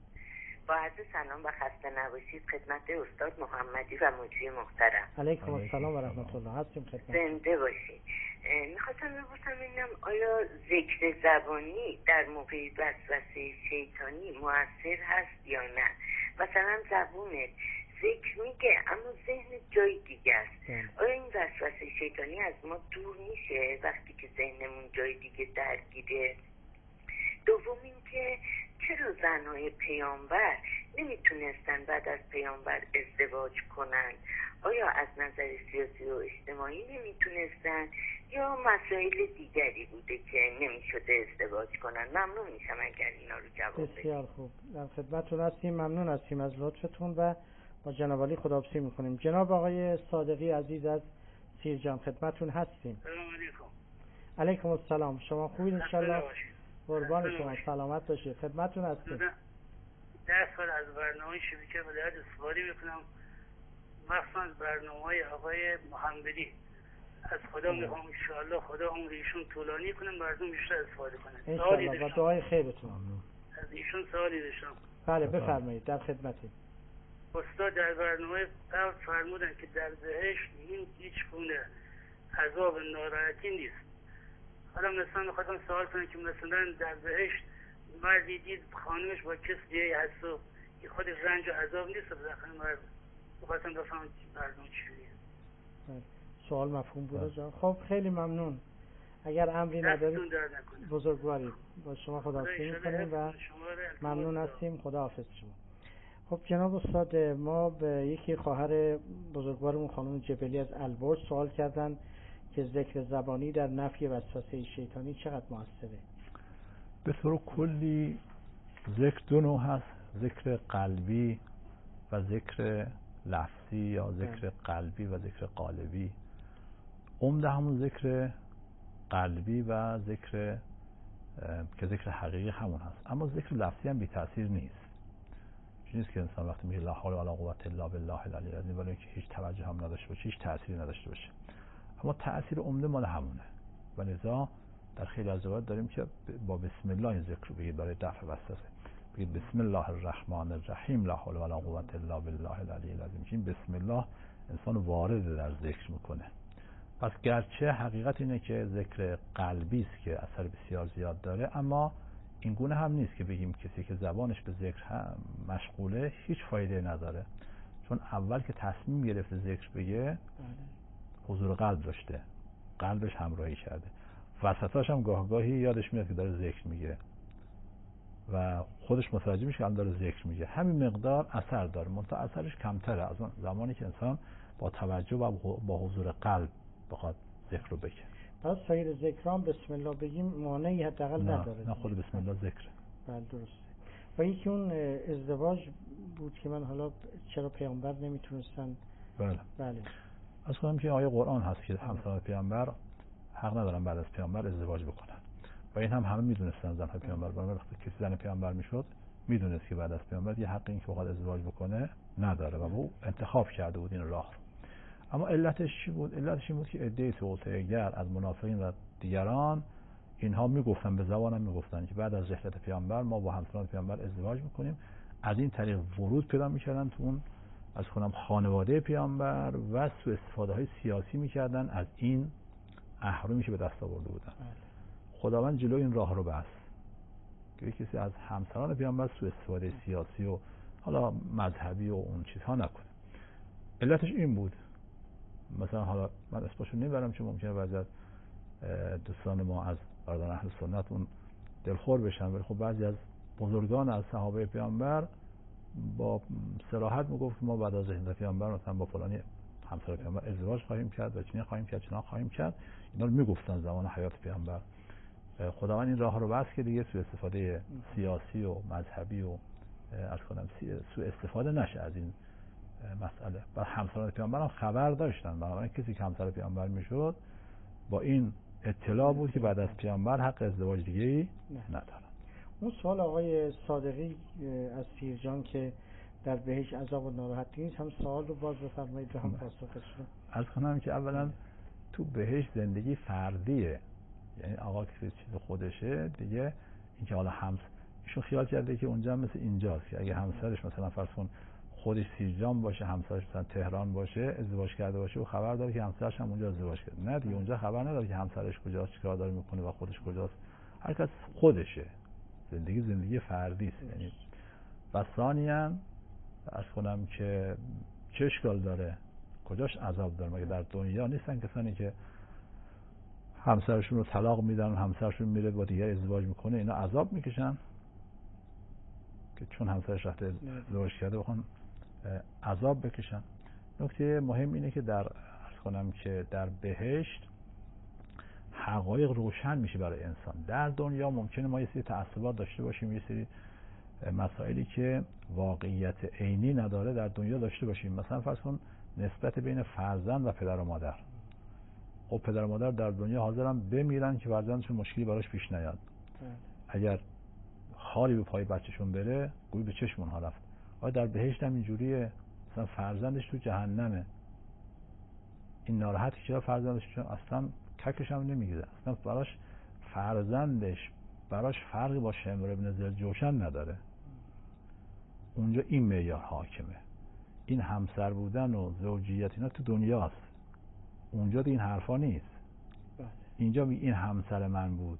با عرض سلام و خسته نباشید خدمت استاد محمدی و مجری محترم. علیکم السلام و رحمت الله. هستیم خدمت. زنده باشید. میخواستم بپرسم اینم آیا ذکر زبانی در موقع وسوسه شیطانی مؤثر هست یا نه؟ مثلا زبونت ذکر میگه اما ذهن جای دیگه است. آیا این وسوسه شیطانی از ما دور میشه وقتی که ذهنمون جای دیگه درگیره؟ دوم اینکه چرا زنهای پیامبر نمیتونستن بعد از پیامبر ازدواج کنن؟ آیا از نظر سیاسی و اجتماعی نمیتونستن یا مسائل دیگری بوده که نمیشده ازدواج کنن؟ ممنون میشم اگر اینا رو جواب بدید. بسیار خوب، در خدمتتون هستیم. ممنون هستیم از لطفتون و با جناب علی خداحافظی میکنیم. جناب آقای صادقی عزیز از سیرجان خدمتتون هستیم. سلام علیکم. علیکم السلام. شما خوبید ان شاء الله؟ قربان شما، سلامت باشید. خدمتتون هستیم. ده سال از برنامه شبکه ولایت استفاده میکنم، مخصوصا برنامه‌های آقای محمدی. از خدا میخوام ان شاء الله خدا عمر ایشون طولانی کنه، مردم بیشتر استفاده کنن. ان شاء الله با دعای خیرتون. از ایشون سوالی داشتم. بله بفرمایید، در خدمتیم. استاد در برنامه قبل فرمودن که در بهشت این هیچ گونه عذاب ناراحتی نیست. حالا مثلا میخواستم سوال کنم که مثلا در بهشت مردی دید خانمش با کس دیگه هست و که خود رنج و عذاب نیست بزخن مرد. میخواستم بفهمم برنامه چیه. سوال مفهوم بوده جان. خب خیلی ممنون. اگر امری ندارید بزرگوارید. با شما خداحافظی میکنیم و ممنون هستیم. خداحافظ شما. خب جناب استاد، ما به یکی خواهر بزرگوارمون خانم جبلی از البرز سوال کردن که ذکر زبانی در نفی وسوسه شیطانی چقدر موثره؟ به طور کلی ذکر دو نوع هست، ذکر قلبی و ذکر لفظی یا ذکر قلبی و ذکر قالبی. عمده همون ذکر قلبی و ذکر که ذکر حقیقی همون هست، اما ذکر لفظی هم بی تأثیر نیست. چیزی نیست که انسان وقتی میگه لا حول ولا قوة الا بالله العلی العظیم ولی که هیچ توجه هم نداشته باشه، هیچ تأثیری نداشته باشه، اما تأثیر عمده مال همونه. و لذا در خیلی از روایات داریم که با بسم الله این ذکر رو بگید برای دفع وسوسه. بگید بسم الله الرحمن الرحیم لا حول ولا قوة الا بالله العلی العظیم. این بسم الله انسان وارد در ذکر میکنه. پس گرچه حقیقت اینه که ذکر قلبی است که اثر بسیار زیاد داره، اما این گونه هم نیست که بگیم کسی که زبانش به ذکر مشغوله هیچ فایده نداره، چون اول که تصمیم گرفته ذکر بگه حضور قلب داشته، قلبش همراهی کرده، وسطاش هم گاه گاهی یادش میاد که داره ذکر میگه. و خودش متوجه میشه که الان داره ذکر میگه، همین مقدار اثر داره، منتها اثرش کمتره از اون زمانی که انسان با توجه و با حضور قلب بخواد ذکر رو بگه. پس سایر ذکران بسم الله بگیم مانعی حداقل نداره. نه خود بسم الله ذکر. بله درسته. و یکی اون ازدواج بود که من حالا چرا پیامبر نمیتونستن. بله بله از کنم که آیه قرآن هست که همسران پیامبر حق ندارن بعد از پیامبر ازدواج بکنن و این هم همه میدونستن زن پیامبر. برای وقتی کسی زن پیامبر میشد میدونست که بعد از پیامبر یه حق این که بخواد ازدواج بکنه نداره و او انتخاب کرده بود این راه رو. اما علتش چی بود؟ علتش این بود که عده توطئه‌گر از منافقین و دیگران اینها میگفتن، به زبانم میگفتن که بعد از رحلت پیامبر ما با همسران پیامبر ازدواج میکنیم. از این طریق ورود پیدا میکردن تو اون از کنم خانواده پیامبر و سوء استفاده های سیاسی میکردن از این احرامی که به دست آورده بودن. خداوند جلو این راه رو بست که کسی از همسران پیامبر سوء استفاده سیاسی و حالا مذهبی و اون چیزها نکنه. علتش این بود. مثلا حالا من اسمشو نمیبرم چون ممکنه بعضی از دوستان ما از برادران اهل سنت اون دلخور بشن، ولی خب بعضی از بزرگان از صحابه پیامبر با صراحت میگفت که ما بعد از رحلت پیامبر مثلا با فلانی همسر پیامبر ازدواج خواهیم کرد و چنین خواهیم کرد چنان خواهیم کرد. اینا رو میگفتن زمان حیات پیامبر. خداوند این راه رو بست که دیگه سوء استفاده سیاسی و مذهبی و از کنم سوء استفاده نشه از این مسئله. و همسران پیامبر هم خبر داشتن، بنابراین کسی که همسر پیامبر میشد با این اطلاع بود که بعد از پیامبر حق ازدواج دیگه ای ندارن. اون سوال آقای صادقی از سیرجان که در بهشت عذاب و ناراحتی نیست، هم سوال رو باز بفرمایید و هم پاسخش رو. عرض کنم که اولا تو بهشت زندگی فردیه، یعنی آقا که چیز خودشه دیگه. اینکه حالا همس ایشون خیال کرده که اونجا مثل اینجاست که اگه همسرش مثلا فرض کن خودش سیرجان باشه، همسرش مثلا تهران باشه، ازدواج کرده باشه و خبر داره که همسرش هم اونجا ازدواج کرده. نه دیگه اونجا خبر نداره که همسرش کجاست، چیکار داره میکنه و خودش کجاست. هر کس خودشه. زندگی زندگی فردی است. یعنی و ثانیاً عرض کنم که چه اشکال داره، کجاش عذاب داره؟ مگه در دنیا نیستن کسانی که همسرشون رو طلاق میدن، همسرشون میره با دیگر ازدواج میکنه، اینا عذاب میکشن که چون همسرش رفته ازدواج کرده بخوان عذاب بکشن. نکته مهم اینه که در عرض کنم که در بهشت حقایق روشن میشه برای انسان. در دنیا ممکنه ما یه سری تعصبات داشته باشیم، یه سری مسائلی که واقعیت عینی نداره در دنیا داشته باشیم. مثلا فرض کن نسبت بین فرزند و پدر و مادر. خب پدر و مادر در دنیا حاضرن بمیرن که فرزندشون مشکلی براش پیش نیاد. اگر خالی به پای بچه‌شون بره گوی به چشم اونها رفت. آیا در بهشت هم اینجوریه؟ مثلا فرزندش تو جهنمه، این ناراحتی که فرزندش چون اصلا ککش هم نمیگیره، اصلا براش فرزندش براش فرقی با شمر ابن ذوالجوشن نداره. اونجا این معیار حاکمه. این همسر بودن و زوجیت اینا تو دنیاست، اونجا این حرفا نیست. اینجا می این همسر من بود.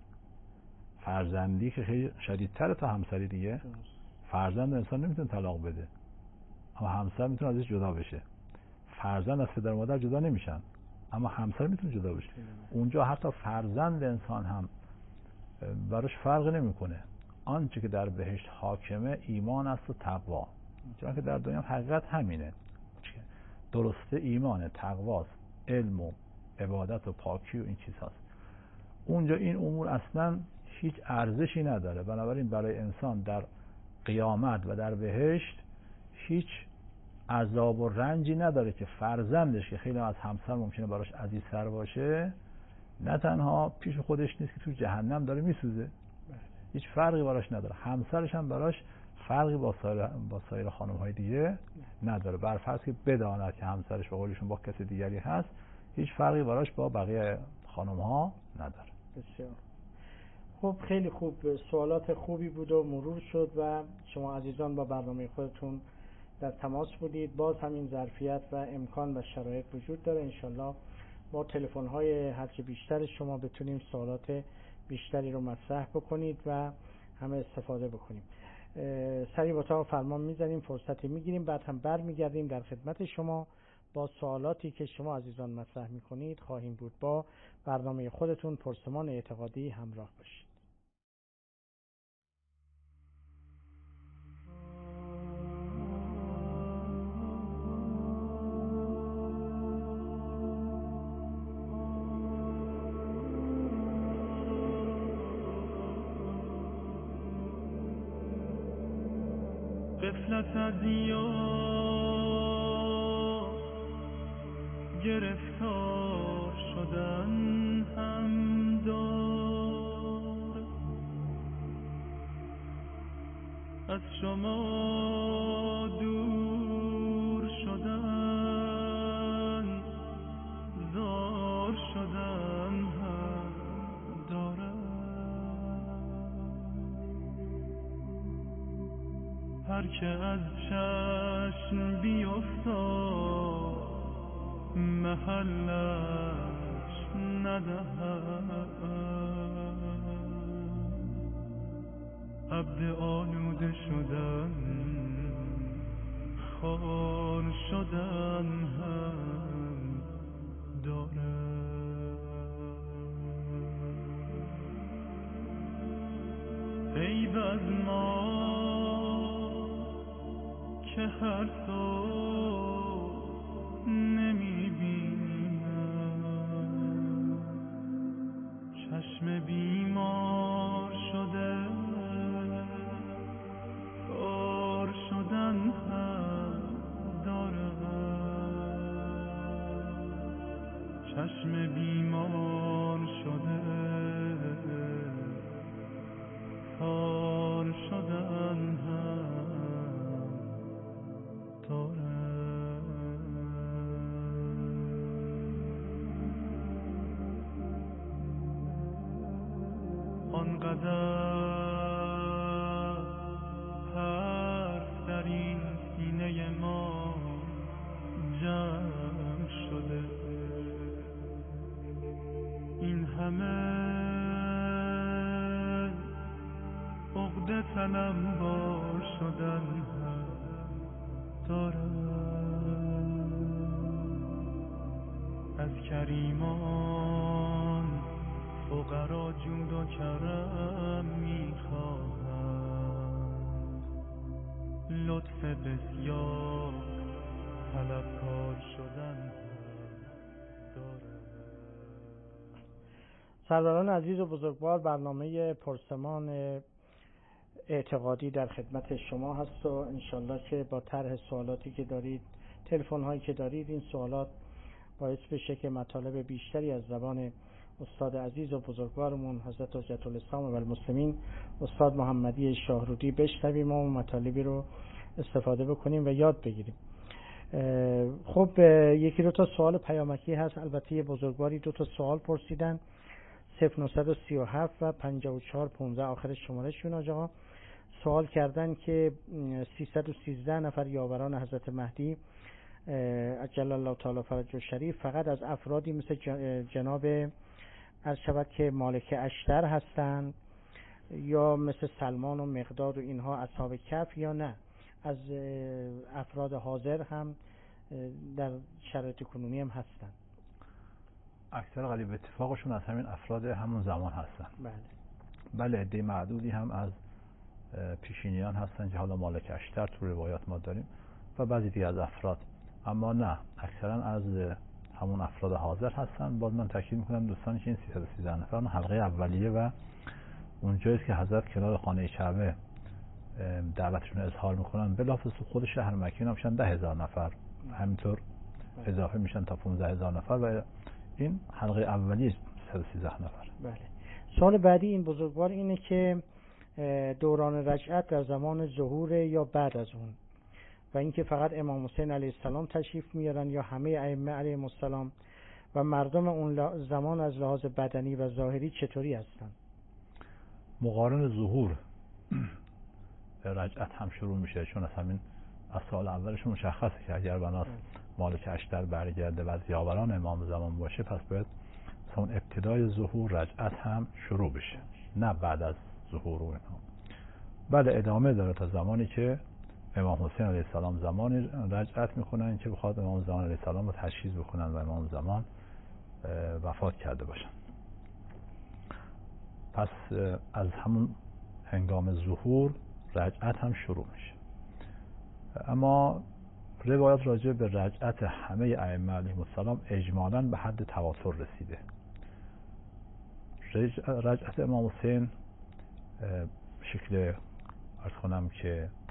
فرزندی که خیلی شدیدتره تا همسری دیگه. فرزند انسان نمیتونه طلاق بده، اما همسر میتونه ازش جدا بشه. فرزند از پدر و مادر جدا نمیشن، اما همسر میتونه جدا بشه. اونجا حتی فرزند انسان هم براش فرق نمیکنه. آنچه که در بهشت حاکمه ایمان است و تقوا. چون که در دنیا حقیقت همینه. درسته ایمان، تقواست، علم و عبادت و پاکی و این چیز هست. اونجا این امور اصلا هیچ ارزشی نداره. بنابراین برای انسان در قیامت و در بهشت هیچ عذاب و رنجی نداره که فرزندش که خیلی از همسر ممکنه براش عزیزتر باشه، نه تنها پیش خودش نیست که تو جهنم داره میسوزه، هیچ فرقی براش نداره. همسرش هم براش فرقی با سایر با سایر خانم‌های دیگه نداره. بر فرض که بداند که همسرش به قولشون با کسی دیگری هست، هیچ فرقی براش با بقیه خانم‌ها نداره. بسیار خب، خیلی خوب. سوالات خوبی بود و مرور شد و شما عزیزان با برنامه خودتون در تماس بودید. باز همین ظرفیت و امکان و شرایط وجود داره. انشالله با تلفن‌های هرچه بیشتر شما بتونیم سوالات بیشتری رو مطرح بکنید و همه استفاده بکنیم. سریع با تا فرمان میزنیم، فرصتی میگیریم، بعد هم بر میگردیم در خدمت شما با سوالاتی که شما عزیزان مطرح میکنید خواهیم بود. با برنامه خودتون پرسمان اعتقادی همراه باشید. غفلت از یار گرفتار شدن هم دار. از شما دور شدن زار شدن هم هر که از چشم بیفتاد محلش ندهد. عبد آلوده شدن خار شدن هم داره. عیب از ما که هر صبح نمیبینیم چشم بیمار شده کار شدن هم داره. چشم بیمار شده کار شدن هم داره. آنقدر حرف در این سینه ما جمع شده این همه عقده طلبکار شدن هم داره. از کریمان فقرا جود و کرم میخواهند لطف بسیار طلبکار شدن داره. سروران عزیز و بزرگوار، برنامه پرسمان اعتقادی در خدمت شما هست و انشالله که با طرح سوالاتی که دارید، تلفن هایی که دارید، این سوالات باعث بشه که مطالب بیشتری از زبان استاد عزیز و بزرگوارمون حضرت حجت الاسلام و المسلمین استاد محمدی شاهرودی بشنویم و مطالبی رو استفاده بکنیم و یاد بگیریم. خب یکی دو تا سوال پیامکی هست. البته یه بزرگواری دو تا سوال پرسیدن، صفر نهصد و سی و هفت و پنجاه و چهار پانزده آخر شماره شون. آقا سوال کردن که سیصد و سیزده نفر یاوران حضرت مهدی عجل الله تعالی فرجه شریف فقط از افرادی مثل جناب عرض شود که مالک اشتر هستند یا مثل سلمان و مقداد و اینها اصحاب کف، یا نه از افراد حاضر هم در شرایط کنونی هم هستند؟ اکثر غالب اتفاقشون از همین افراد همون زمان هستن. بله بله عده معدودی هم از پیشینیان هستن که حالا مالک اشتر تو روایات ما داریم و بعضی دیگه از افراد، اما نه اکثرا از همون افراد حاضر هستن. باز من تاکید میکنم دوستانی که این سیصد و سیزده نفر حلقه اولیه و اونجایی که حضرت کنار خانه کعبه دعوتشون اظهار میکنن بلافاصله خود شهر مکه هم میشن ده هزار نفر، همینطور اضافه میشن تا پانزده هزار نفر و این حلقه اولیه سیصد و سیزده نفر. بله. سوال بعدی این بزرگوار اینه که دوران رجعت در زمان ظهور یا بعد از اون، و اینکه فقط امام حسین علیه السلام تشریف میارن یا همه ائمه علیهم السلام، و مردم اون زمان از لحاظ بدنی و ظاهری چطوری هستن؟ مقارن ظهور رجعت هم شروع میشه، چون از همین از سال اولش مشخصه که اگر بناس مالک اشتر برگرده و از یاوران امام زمان باشه پس باید اون ابتدای ظهور رجعت هم شروع بشه، نه بعد از ظهور و امام. بله ادامه داره تا زمانی که امام حسین علیه السلام زمانی رجعت میکنن که بخواد امام زمان علیه السلام رو تشخیص بکنن و امام زمان وفات کرده باشن. پس از همون هنگام ظهور رجعت هم شروع میشه. اما روایات راجع به رجعت همه ائمه علیهم السلام اجمالاً به حد تواتر رسیده. رجعت امام حسین شکل عرض کنم که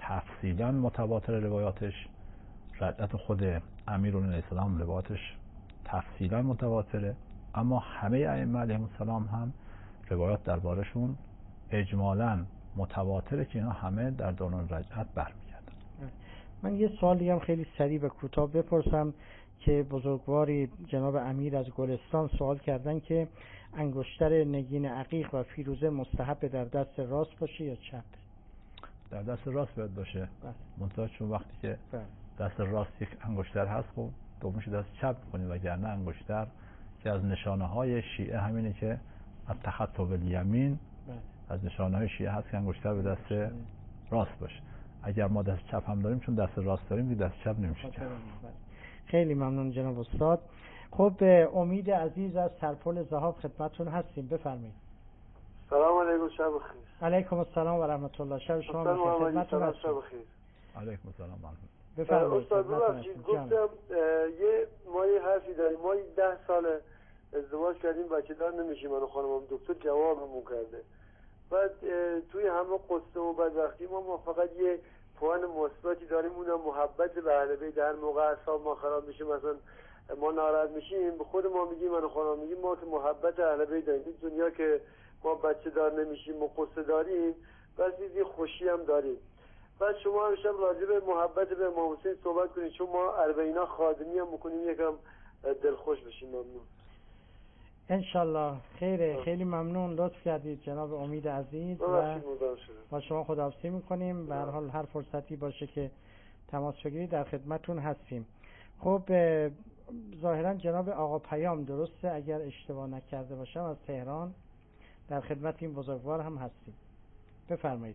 تفصیلا متواتر روایاتش، رجعت خود امیرالمومنین علیه السلام روایاتش تفصیلا متواتره، اما همه ائمه علیهم السلام هم روایات دربارشون اجمالاً متواتره که اینا همه در دوران رجعت برمیگردن. من یه سوال دیگه هم خیلی سریع و کوتاه بپرسم که بزرگواری جناب امیر از گلستان سوال کردن که انگشتر نگین عقیق و فیروزه مستحب در دست راست باشه یا چپ؟ در دست راست باید باشه. منتها چون وقتی که بله. دست راست یک انگشتر هست، خب دومش دست چپ کنید، وگرنه انگشتر که از نشانه های شیعه همینه که التخط بالیمین، از نشانه های شیعه هست که انگشتر به دست راست باشه. اگر ما دست چپ هم داریم، چون دست راست داریم که دست چپ نمیشه. خیلی ممنون جناب استاد. خب امید عزیز از سرپل ذهاب خدمتتون هستیم، بفرمایید. سلام علیکم، شب بخیر. علیکم السلام و رحمت الله. شب شما بخیر. خدمتتون هستیم. شب بخیر. علیکم السلام. بفرمایید. استاد ببخشید، گفتم یه ما یه حرفی داریم، ما ده سال ازدواج کردیم، بچه دار نمیشیم، من و خانمم. دکتر جوابمون کرده. بعد توی همه قصه و بدبختی ما ما فقط یه پوان مثبتی داریم، اونم محبت به اهل بیت. در موقع اعصاب ما خراب میشه، مثلا ما ناراحت میشیم، به خود ما میگیم، من و خانم میگیم ما که محبت اهل بیت داریم. این دنیا که ما بچه دار نمیشیم و قصه داریم، بس یه خوشی هم داریم. بعد شما همیشه راجع به محبت به امام حسین صحبت کنید، چون ما اربعینا خادمی هم میکنیم، یکم دلخوش بشیم. ممنون. انشالله. خیره. خیلی ممنون، لطف کردید جناب امید عزیز و با شما خداحافظی میکنیم. به هر حال هر فرصتی باشه که تماس بگیرید در خدمتتون هستیم. خب ظاهرا جناب آقا پیام، درسته اگر اشتباه نکرده باشم، از تهران در خدمت این بزرگوار هم هستیم. بفرمایید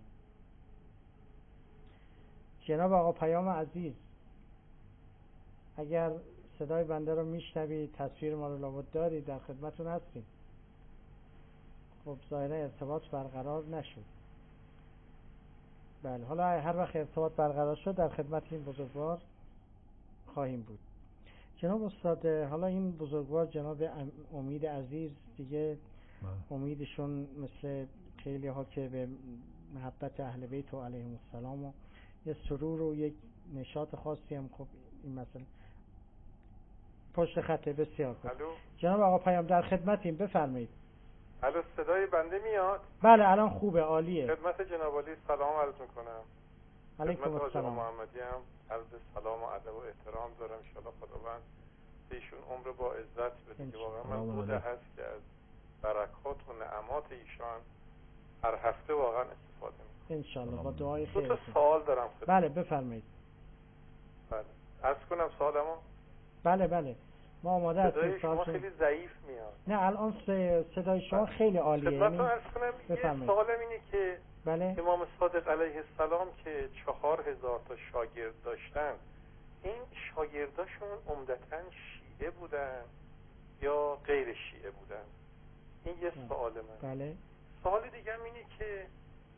جناب آقا پیام عزیز، اگر صدای بنده رو میشنوید، تصویر ما رو لابد دارید، در خدمتتون هستیم. خب ظاهرا ارتباط برقرار نشد. بله، حالا هر وقت ارتباط برقرار شد در خدمت این بزرگوار خواهیم بود. جناب استاد، حالا این بزرگوار جناب امید عزیز دیگه امیدشون مثل خیلی ها که به محبت اهل بیت و علیهم السلام و یه سرور و یک نشاط خاصی هم، خب این مثلا پشت خطه. بسیار خوب. جناب آقا پیام در خدمتیم، بفرمایید. الو، صدای بنده میاد؟ بله الان خوبه، عالیه. خدمت جناب عالی سلام عرض میکنم. علیکم السلام. خدمت آقا محمدی هم عرض سلام و ادب و احترام دارم. ان شاء الله خداوند ایشون عمر با عزت بده که واقعا من بوده هست که از برکات و نعمات ایشان هر هفته واقعا استفاده میکنم. ان شاء الله با دعای خیر. دو تا سوال دارم خدمت. بله بفرمایید. بله عرض کنم سوالمو؟ بله بله ما آماده هستیم. صدای شما خیلی ضعیف میاد. نه الان صدای شما خیلی عالیه. خدمتتون عرض کنم یه سوالم اینه که بله؟ امام صادق علیه السلام که چهار هزار تا شاگرد داشتن، این شاگرداشون عمدتاً شیعه بودن یا غیر شیعه بودن؟ این یه سوال من. بله. سوال دیگه هم اینه که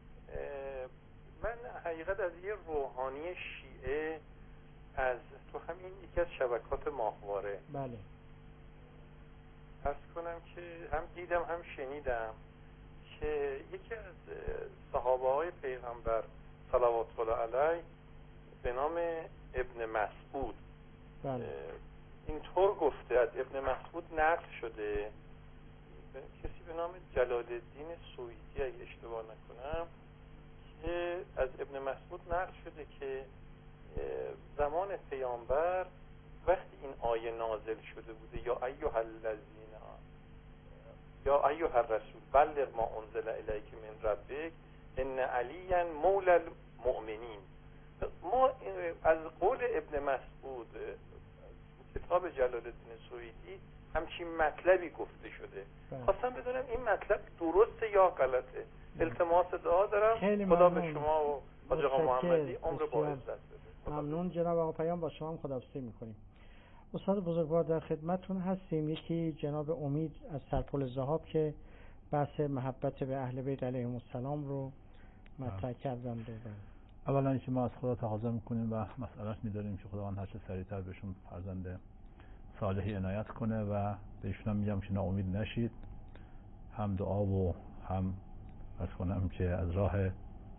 من حقیقت از یه روحانی شیعه از تو همین یکی از شبکات ماهواره بله عرض کنم که هم دیدم هم شنیدم که یکی از صحابه های پیغمبر صلوات الله علیه به نام ابن مسعود بله. اینطور گفته، از ابن مسعود نقل شده، کسی به نام جلال الدین سویدی اگه اشتباه نکنم، که از ابن مسعود نقل شده که زمان پیامبر وقتی این آیه نازل شده بوده، یا ایها الذین یا ایها الرسول بلغ ما انزل الیک من ربک ان علی مولی المؤمنین. ما از قول ابن مسعود کتاب جلال الدین سویدی همچین مطلبی گفته شده. خواستم بدونم این مطلب درسته یا غلطه. التماس دعا دارم. خدا به شما و حاج آقا محمدی عمر با عزت بده. ممنون جناب آقا پیام، با شما هم خداحافظی میکنیم. استاد بزرگوار در خدمتتون هستیم. یکی جناب امید از سرپل ذهاب که بحث محبت به اهل بیت علیهم السلام رو مطرح کردن. اولا اینکه ما از خدا تقاضا میکنیم و مسئلت میداریم که خداوند هر چه سریعتر بهشون فرزند صالحی عنایت کنه و بهشون هم میگم که ناامید نشید، هم دعا و هم از کنم که از راه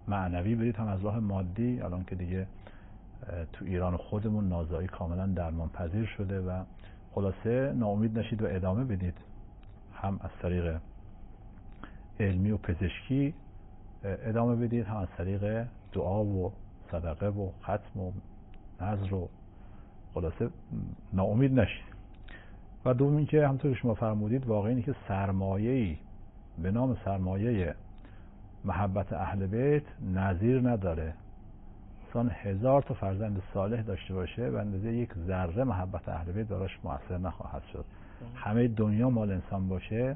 معنوی برید هم از راه مادی. الان که دیگه تو ایران خودمون نازایی کاملا درمان پذیر شده و خلاصه ناامید نشید و ادامه بدید، هم از طریق علمی و پزشکی ادامه بدید، هم از طریق دعا و صدقه و ختم و نذر و خلاصه ناامید نشید. و دوم این که همونطور که شما فرمودید واقعا اینه که سرمایه‌ای به نام سرمایه محبت اهل بیت نظیر نداره. انسان هزار تا فرزند صالح داشته باشه به اندازه یک ذره محبت اهل بیت براش مؤثر نخواهد شد. همه دنیا مال انسان باشه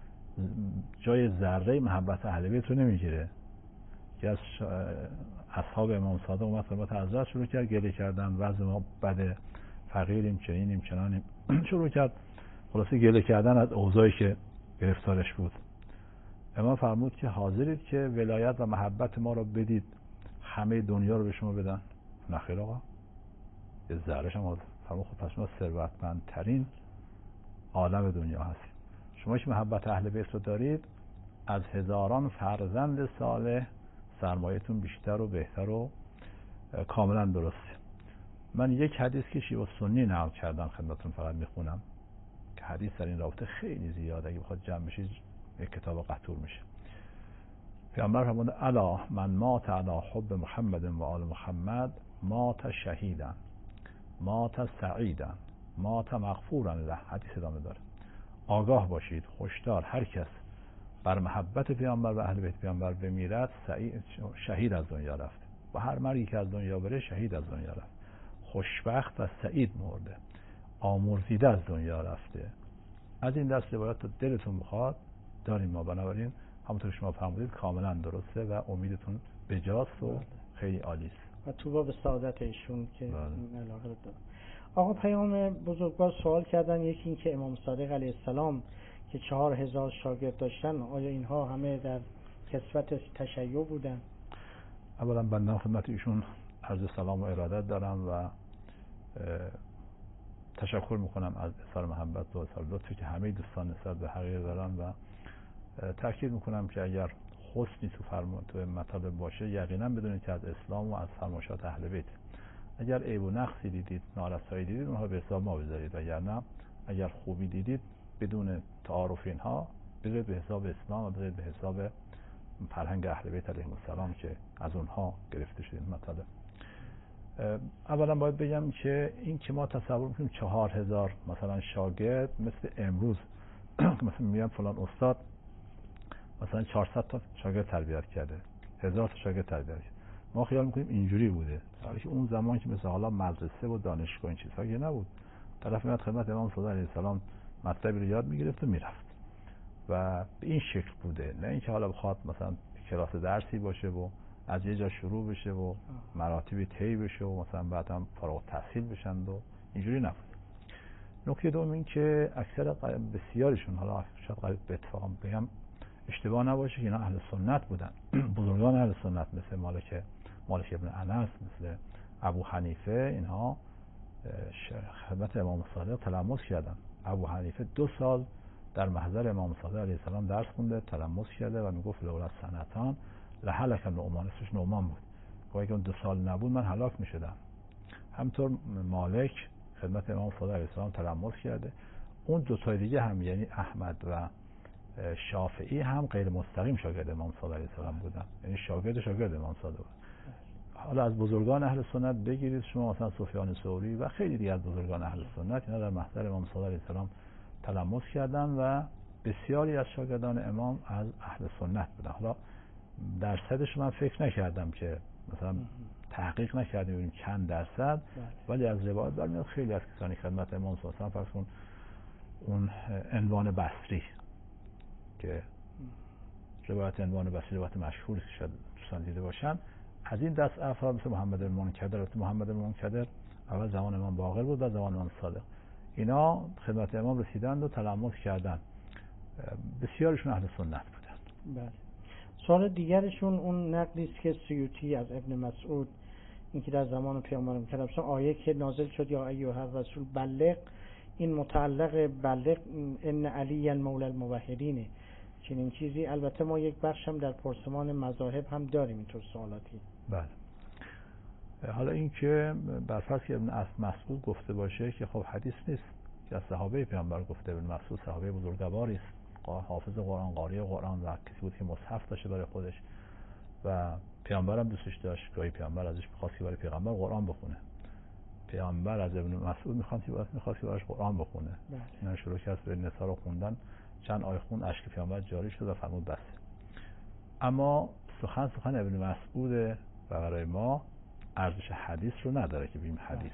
جای ذره محبت اهل بیت رو نمیگیره. که از اصحاب امام صادق اومد خدمت حضرت شروع کرد گله کردن، وضع ما بده، فقیریم، چنینیم، چنانیم، شروع کرد خلاصه گله کردن از اوضاعی که گرفتارش بود. امام فرمود که حاضرید که ولایت و محبت ما رو بدید همه دنیا رو به شما بدن؟ نخیر آقا، یه ذره‌ش هم حاضر. فرمود خب پس ما ثروتمندترین عالم دنیا هستیم. شما که محبت اهل بیت رو دارید از هزاران فرزند صالح سرمایه‌تون بیشتر و بهتر و کاملا درسته. من یک حدیث که شیعه سنی نقل کردم خدمتتون فقط میخونم که حدیث در این رابطه خیلی زیاده، اگه بخواد جمع بشه یک کتاب قطور میشه. پیامبر فرمود الا من مات علی حب محمد و آل محمد مات شهیدا مات سعیدا مات مغفورا له. حدیث ادامه داره. آگاه باشید، هشدار، هر کس بر محبت پیامبر و اهل بیت پیامبر بمیرد شهید از دنیا رفت و هر مردی که از دنیا بره شهید از دنیا رفت. خوشبخت و سعید مرده، آمرزیده از دنیا رفته. از این دست روایات تا دلتون بخواد داریم ما. بنابراین همونطور شما فرمودید کاملا درسته و امیدتون بجاست و خیلی عالی است و تو به سعادت ایشون که علاقه داره. آقا پیام بزرگوار سوال کردن، یکی این که امام صادق علیه السلام که چهار هزار شاگرد داشتن آیا اینها همه در کسوت تشیع بودن؟ اولا بنده خدمت ایشون عرض سلام و ارادت دارم و تشکر میکنم از اظهار محبت و اظهار لطفی که همه دوستان نسبت به حقیقت دارن و تاکید میکنم که اگر حسنی تو فرمان تو مطالب باشه یقینا بدونید که از اسلام و از فرمایشات اهل بیت. اگر عیب و نقصی دیدید، نارسایی دیدید، اونها به حساب ما بذارید، اگر نه اگر خوبی دیدید بدون تعارف اینها بذارید به حساب اسلام و بذارید به حساب فرهنگ اهل بیت علیهم السلام که از اونها گرفته شده مطالب. اولا باید بگم که این که ما تصور میکنیم چهار هزار مثلا شاگرد مثل امروز مثلا میگم فلان استاد مثلا چهارصد تا شاگرد تربیت کرده، هزار تا شاگرد تربیت کرده، ما خیال میکنیم اینجوری بوده. در که اون زمان که مثلا حالا مدرسه و دانشگاه این چیزها که نبود، طرف میاد خدمت امام صادق علیه السلام مطلبی رو یاد میگرفت و میرفت و به این شکل بوده. نه اینکه حالا بخواد مثلا کلاس درسی باشه و از یه جا شروع بشه و مراتب طی بشه و مثلا بعد هم فارغ التحصیل بشن و اینجوری نبود. نکته دوم این که اکثر بسیارشون حالا شاید قریب به اتفاق بگم اشتباه نباشه که اینا اهل سنت بودن. بزرگان اهل سنت مثل مالک مالک ابن انس، مثل ابو حنیفه، اینها خدمت امام صادق تلمس کردن. ابو حنیفه دو سال در محضر امام صادق علیه السلام درس خونده، تلمس کرده و میگفت لولا سنتان لهلک نعمان، اسمش نعمان بود، گفت اگه اون دو سال نبود من هلاک میشدم. همطور مالک خدمت امام صادق علیه السلام تلمس کرده. اون دو تا دیگه هم یعنی احمد و شافعی هم غیر مستقیم شاگرد امام صادق علیه السلام بودن، یعنی شاگرد شاگرد امام صادق بود. حالا از بزرگان اهل سنت بگیرید شما مثلا سفیان ثوری و خیلی دیگه از بزرگان اهل سنت، اینا در محضر امام صادق علیه السلام تلمس کردن و بسیاری از شاگردان امام از اهل سنت بودن. حالا درصدش من فکر نکردم که مثلا تحقیق نکردیم ببینیم چند درصد، ولی از روایت برمیاد خیلی از کسانی خدمت امام صلی الله علیه و آله فرض کن اون عنوان بصری که روایت عنوان بصری روایت مشهوری که شاید دوستان دیده باشن، از این دست افراد مثل محمد بن منکدر، محمد بن منکدر اول زمان امام باقر بود و زمان امام صادق، اینا خدمت امام رسیدند و تلمس کردند. بسیارشون اهل سنت بودن. بله. سوال دیگرشون اون نقلی است که سیوطی از ابن مسعود، اینکه در زمان پیامبر کریم مثلا آیه که نازل شد یا ایها الرسول بلغ، این متعلق بلغ ان علی مولا الموحدین، چنین چیزی. البته ما یک بخش هم در پرسمان مذاهب هم داریم اینطور سوالاتی. بله. حالا این که بر فرض که ابن مسعود گفته باشه که خب حدیث نیست که از صحابه پیامبر گفته. ابن مسعود صحابه بزرگواری است، حافظ قرآن، قاری قرآن و کسی بود که مصحف داشته برای خودش و پیامبر هم دوستش داشت. گاهی پیامبر ازش می‌خواست که برای پیغمبر قرآن بخونه. پیامبر از ابن مسعود می‌خواست که می‌خواست که براش قرآن بخونه. اینا شروع کرد به نثار رو خوندن، چند آیه خون، اشک پیامبر جاری شد و فرمود بس. اما سخن سخن ابن مسعود و برای ما ارزش حدیث رو نداره که بگیم حدیث.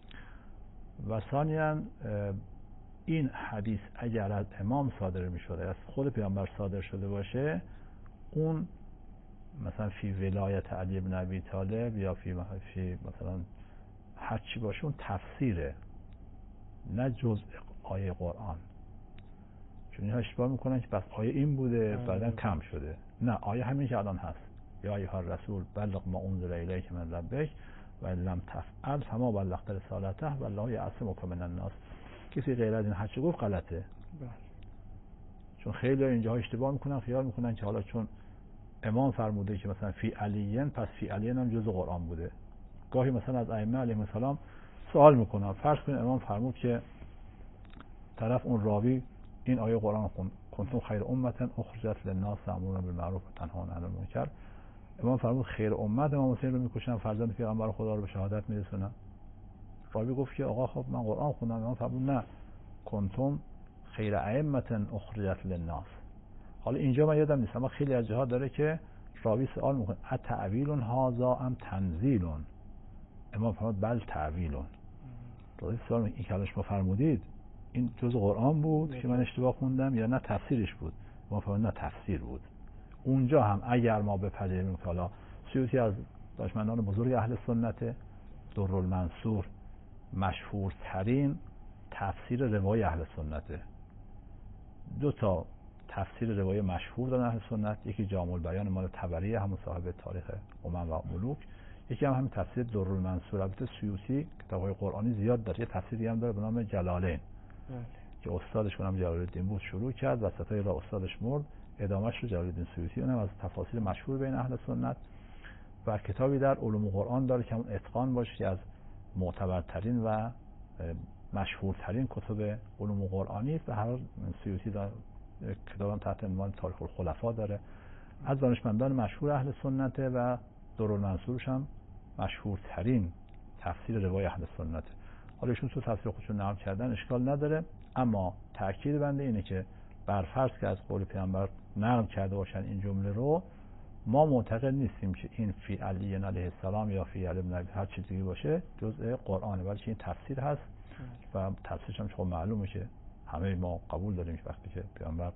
و ثانیاً این حدیث اگر از امام صادر می‌شده، از خود پیامبر صادر شده باشه، اون مثلا فی ولایت علی بن ابی طالب یا فی فی مثلا هر چی باشه، اون تفسیره، نه جزء آیه قرآن. چون اینها اشتباه میکنن که بس آیه این بوده بعدن کم شده. نه، آیه همین که الان هست، یا ایها الرسول بلغ ما انزل الیک من ربک و ان لم تفعل فما بلغت رسالته والله یعصمک من الناس. کسی غیر از این هر چی گفت غلطه. بله. چون خیلی اینجا اشتباه میکنن، خیال میکنن که حالا چون امام فرموده که مثلا فی علیین پس فی علیین هم جزء قرآن بوده. گاهی مثلا از ائمه علیهم السلام سوال میکنن، فرض کنید امام فرمود که طرف اون راوی این آیه قرآن خوند، کنتم خیر امه اخرجت للناس تأمرون بالمعروف و تنهون عن المنکر. امام فرمود خیر امت امام حسین رو میکشن، فرزند پیغمبر خدا رو به شهادت میرسونن. راوی گفت که آقا خب من قرآن خوندم. امام فرمود نه، کنتم خیر ائمه اخرجت للناس. حالا اینجا من یادم نیست، اما خیلی از جاها داره که راوی سوال میکنه اتعویل هذا ام تنزیل. امام فرمود بل تعویل. راوی سوال میکنه این که شما فرمودید این جزء قرآن بود که من اشتباه خوندم یا نه تفسیرش بود؟ امام فرمود نه تفسیر بود. اونجا هم اگر ما بپذیریم که حالا سیوطی از دانشمندان بزرگ اهل سنت، درالمنصور مشهورترین تفسیر روای اهل سنته. دو تا تفسیر روای مشهور دارن اهل سنت، یکی جامع البیان مال طبری همون صاحب تاریخ امم و ملوک، یکی هم همین تفسیر درالمنصور. البته سیوطی کتاب‌های قرآنی زیاد داره. یه تفسیری هم داره به نام جلالین که استادش کنم جلال الدین بود شروع کرد، وسطای راه استادش مرد، ادامهش رو جلال الدین سیوطی، اونم از تفاسیر مشهور بین اهل سنت. و کتابی در علوم قرآن داره که همون اتقان باشه که از معتبرترین و مشهورترین کتب علوم قرآنی است. به هر حال سیوطی داره کتابم تحت عنوان تاریخ الخلفاء داره، از دانشمندان مشهور اهل سنت و درالمنصورش هم مشهورترین تفسیر روای اهل سنت. حالا ایشون تو تفسیر خودشون نقل کردن اشکال نداره، اما تأکید بنده اینه که بر فرض که از قول پیامبر نقل کرده باشن این جمله رو، ما معتقد نیستیم که این فی علی علیه السلام یا فی علی بن هر چیز دیگه باشه جزء قرآنه، بلکه این تفسیر هست و تفسیرش هم خب معلومه که همه ما قبول داریم که وقتی که پیامبر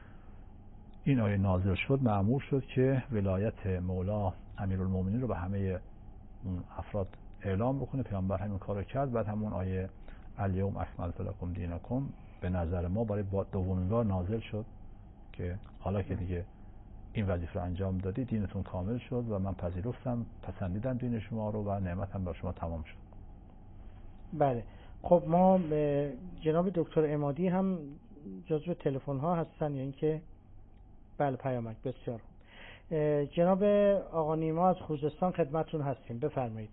این آیه نازل شد مأمور شد که ولایت مولا امیرالمومنین رو به همه اون افراد اعلام بکنه. پیامبر همین کارو کرد. بعد همون آیه الیوم اکملت لکم دینکم به نظر ما برای دومین بار نازل شد که حالا که دیگه این وظیفه رو انجام دادی دینتون کامل شد و من پذیرفتم، پسندیدم دین شما رو و نعمتم بر شما تمام شد. بله. خب ما جناب دکتر عمادی هم جزو تلفن ها هستن یا اینکه بله پیامک؟ بسیار جناب آقا نیما از خوزستان خدمتتون هستیم، بفرمایید.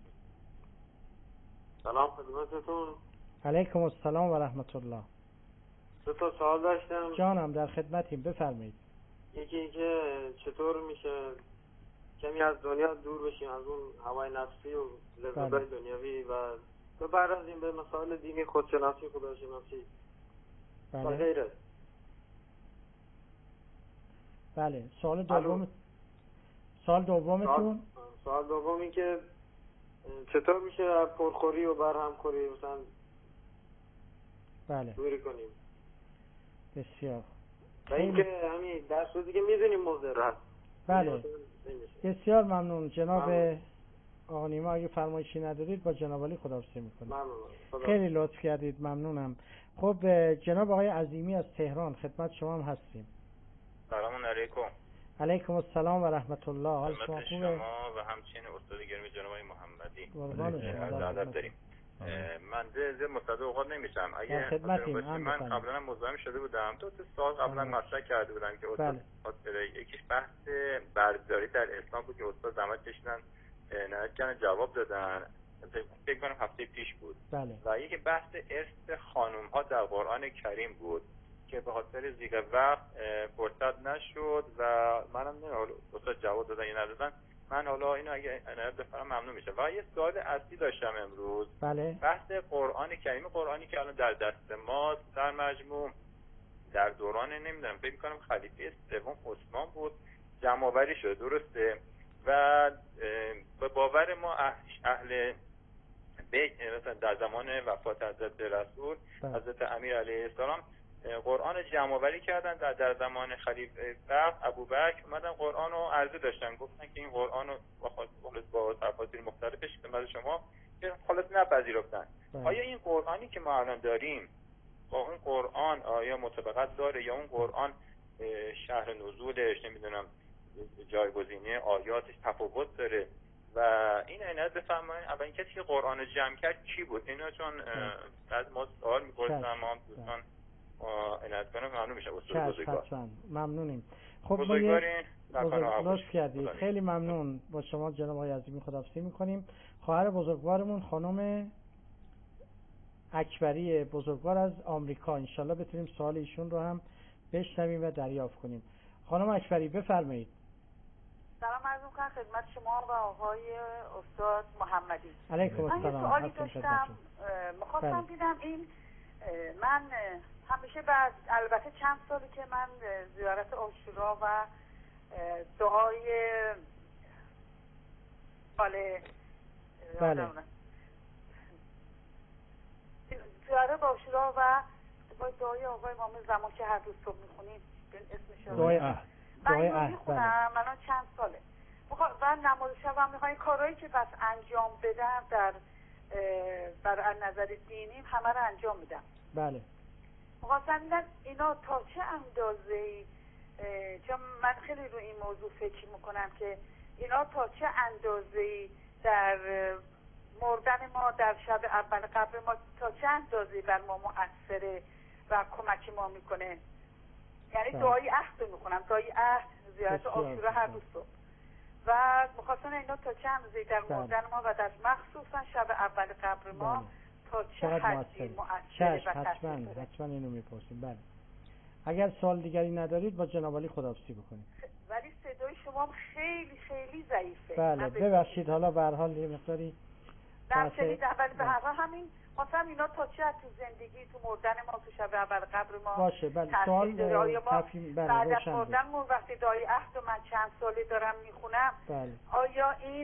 سلام خدمتتون. علیکم السلام و رحمت الله. دو تا سوال داشتم. جانم در خدمتیم، بفرمایید. یکی اینکه چطور میشه کمی از دنیا دور بشیم، از اون هوای نفسی و لذت‌های دنیوی، و تو بعد از این به مسائل دینی، خودشناسی، خداشناسی بله. و غیره. بله. سوال دوم سوال دومتون؟ سوال دوم این که چطور میشه پرخوری و برهمخوری مثلا بله دوری کنیم. بسیار. و اینکه همین در صورتی که میدونیم مضر هست. بله بسیار ممنون جناب آقا نیما. اگه فرمایشی ندارید با جناب علی خداحافظی میکنم. ممنون. خیلی لطف کردید، ممنونم. خب جناب آقای عظیمی از تهران خدمت شما هم هستیم. سلام علیکم. علیکم السلام و رحمت الله. حال شما خوبه؟ شما و همچنین استاد گرامی جناب آقای محمدی. قربان شما. عرض ادب داریم. من ده مصدق اوقات نمیشم. اگه من قبلا مزاحم شده بودم دو تا سال قبلا مطرح کرده بودم که استاد یکیش بحث برزداری در اسلام بود که استاد زحمت کشیدن نهایت کردن جواب دادن، فکر کنم هفته پیش بود. بله. و یکی بحث ارث خانم ها در قرآن کریم بود که به خاطر زیغ وقت فرصت نشد و منم نمیدونم استاد جواب دادن یا ندادن. من حالا اینو اگه عنایت بفرمایید ممنون میشه. و یه سوال اصلی داشتم امروز. بله. بحث قرآن کریم، قرآنی که الان در دست ماست در مجموع در دوران نمیدونم فکر کنم خلیفه سوم عثمان بود جمع آوری شده، درسته؟ و به باور ما اهل بیت مثلا در زمان وفات حضرت رسول بله. حضرت امیر علیه السلام قرآن جمع آوری کردن در در زمان خلیفه بعد ابوبکر اومدن قرآن رو عرضه داشتن، گفتن که این قرآن رو خالص با تفاسیر مختلفش خدمت شما که خالص نپذیرفتن. آیا این قرآنی که ما الان داریم با اون قرآن آیا مطابقت داره یا اون قرآن شهر نزولش نمیدونم جایگزینی آیاتش تفاوت داره؟ و این عنایت بفرمایید اولین کسی که قرآن رو جمع کرد کی بود؟ اینو چون از ما سوال می‌پرسن ما دوستان عنایت کنم ممنون میشه. استاد بزرگوار ممنونیم. خب بزرگوارین لطف کردید، خیلی ممنون. با شما جناب آقای عظیمی خداحافظی می‌کنیم. خواهر بزرگوارمون خانم اکبری بزرگوار از آمریکا، انشالله بتونیم سوال ایشون رو هم بشنویم و دریافت کنیم. خانم اکبری بفرمایید. سلام عرض می‌کنم خدمت شما و آقای استاد محمدی. علیکم السلام. من یه سوالی داشتم، می‌خواستم ببینم این من همیشه بعد البته چند سالی که من زیارت عاشورا و دعای سال بله زیارت عاشورا و دعای آقای امام زمان که هر روز صبح می‌خونیم اسمش رو دعای عهد دعای عهد می‌خونم الان چند ساله و نماز شب هم می‌خوام کارهایی که بس انجام بدم در بر نظر دینیم همه رو انجام میدم. بله. می‌خواستم ببینم اینا تا چه اندازه‌ای، چون من خیلی رو این موضوع فکر می‌کنم که اینا تا چه اندازه‌ای در مردن ما در شب اول قبر ما تا چه اندازه‌ای بر ما مؤثره و کمک ما می‌کنه. یعنی دعای عهد رو می‌خونم، دعای عهد زیارت عاشورا هر روز صبح و می‌خواستم اینا تا چه اندازه‌ای در مردن ما و در مخصوصا شب اول قبر ما بله. تا چه حدی مؤثره و حتما حتما اینو میپرسیم. بله. اگر سوال دیگری ندارید با جناب علی خداحافظی بکنید. ولی صدای شما خیلی خیلی ضعیفه. بله ببخشید، حالا به هر حال یه مقداری نه شنیدم ولی به هر حال همین مثلا اینا تا چه تو زندگی تو مردن ما تو شب اول قبر ما باشه. بله سوال تفهیم. بله بعد از مردنمون وقتی دعای عهد و من چند ساله دارم میخونم بله. آیا این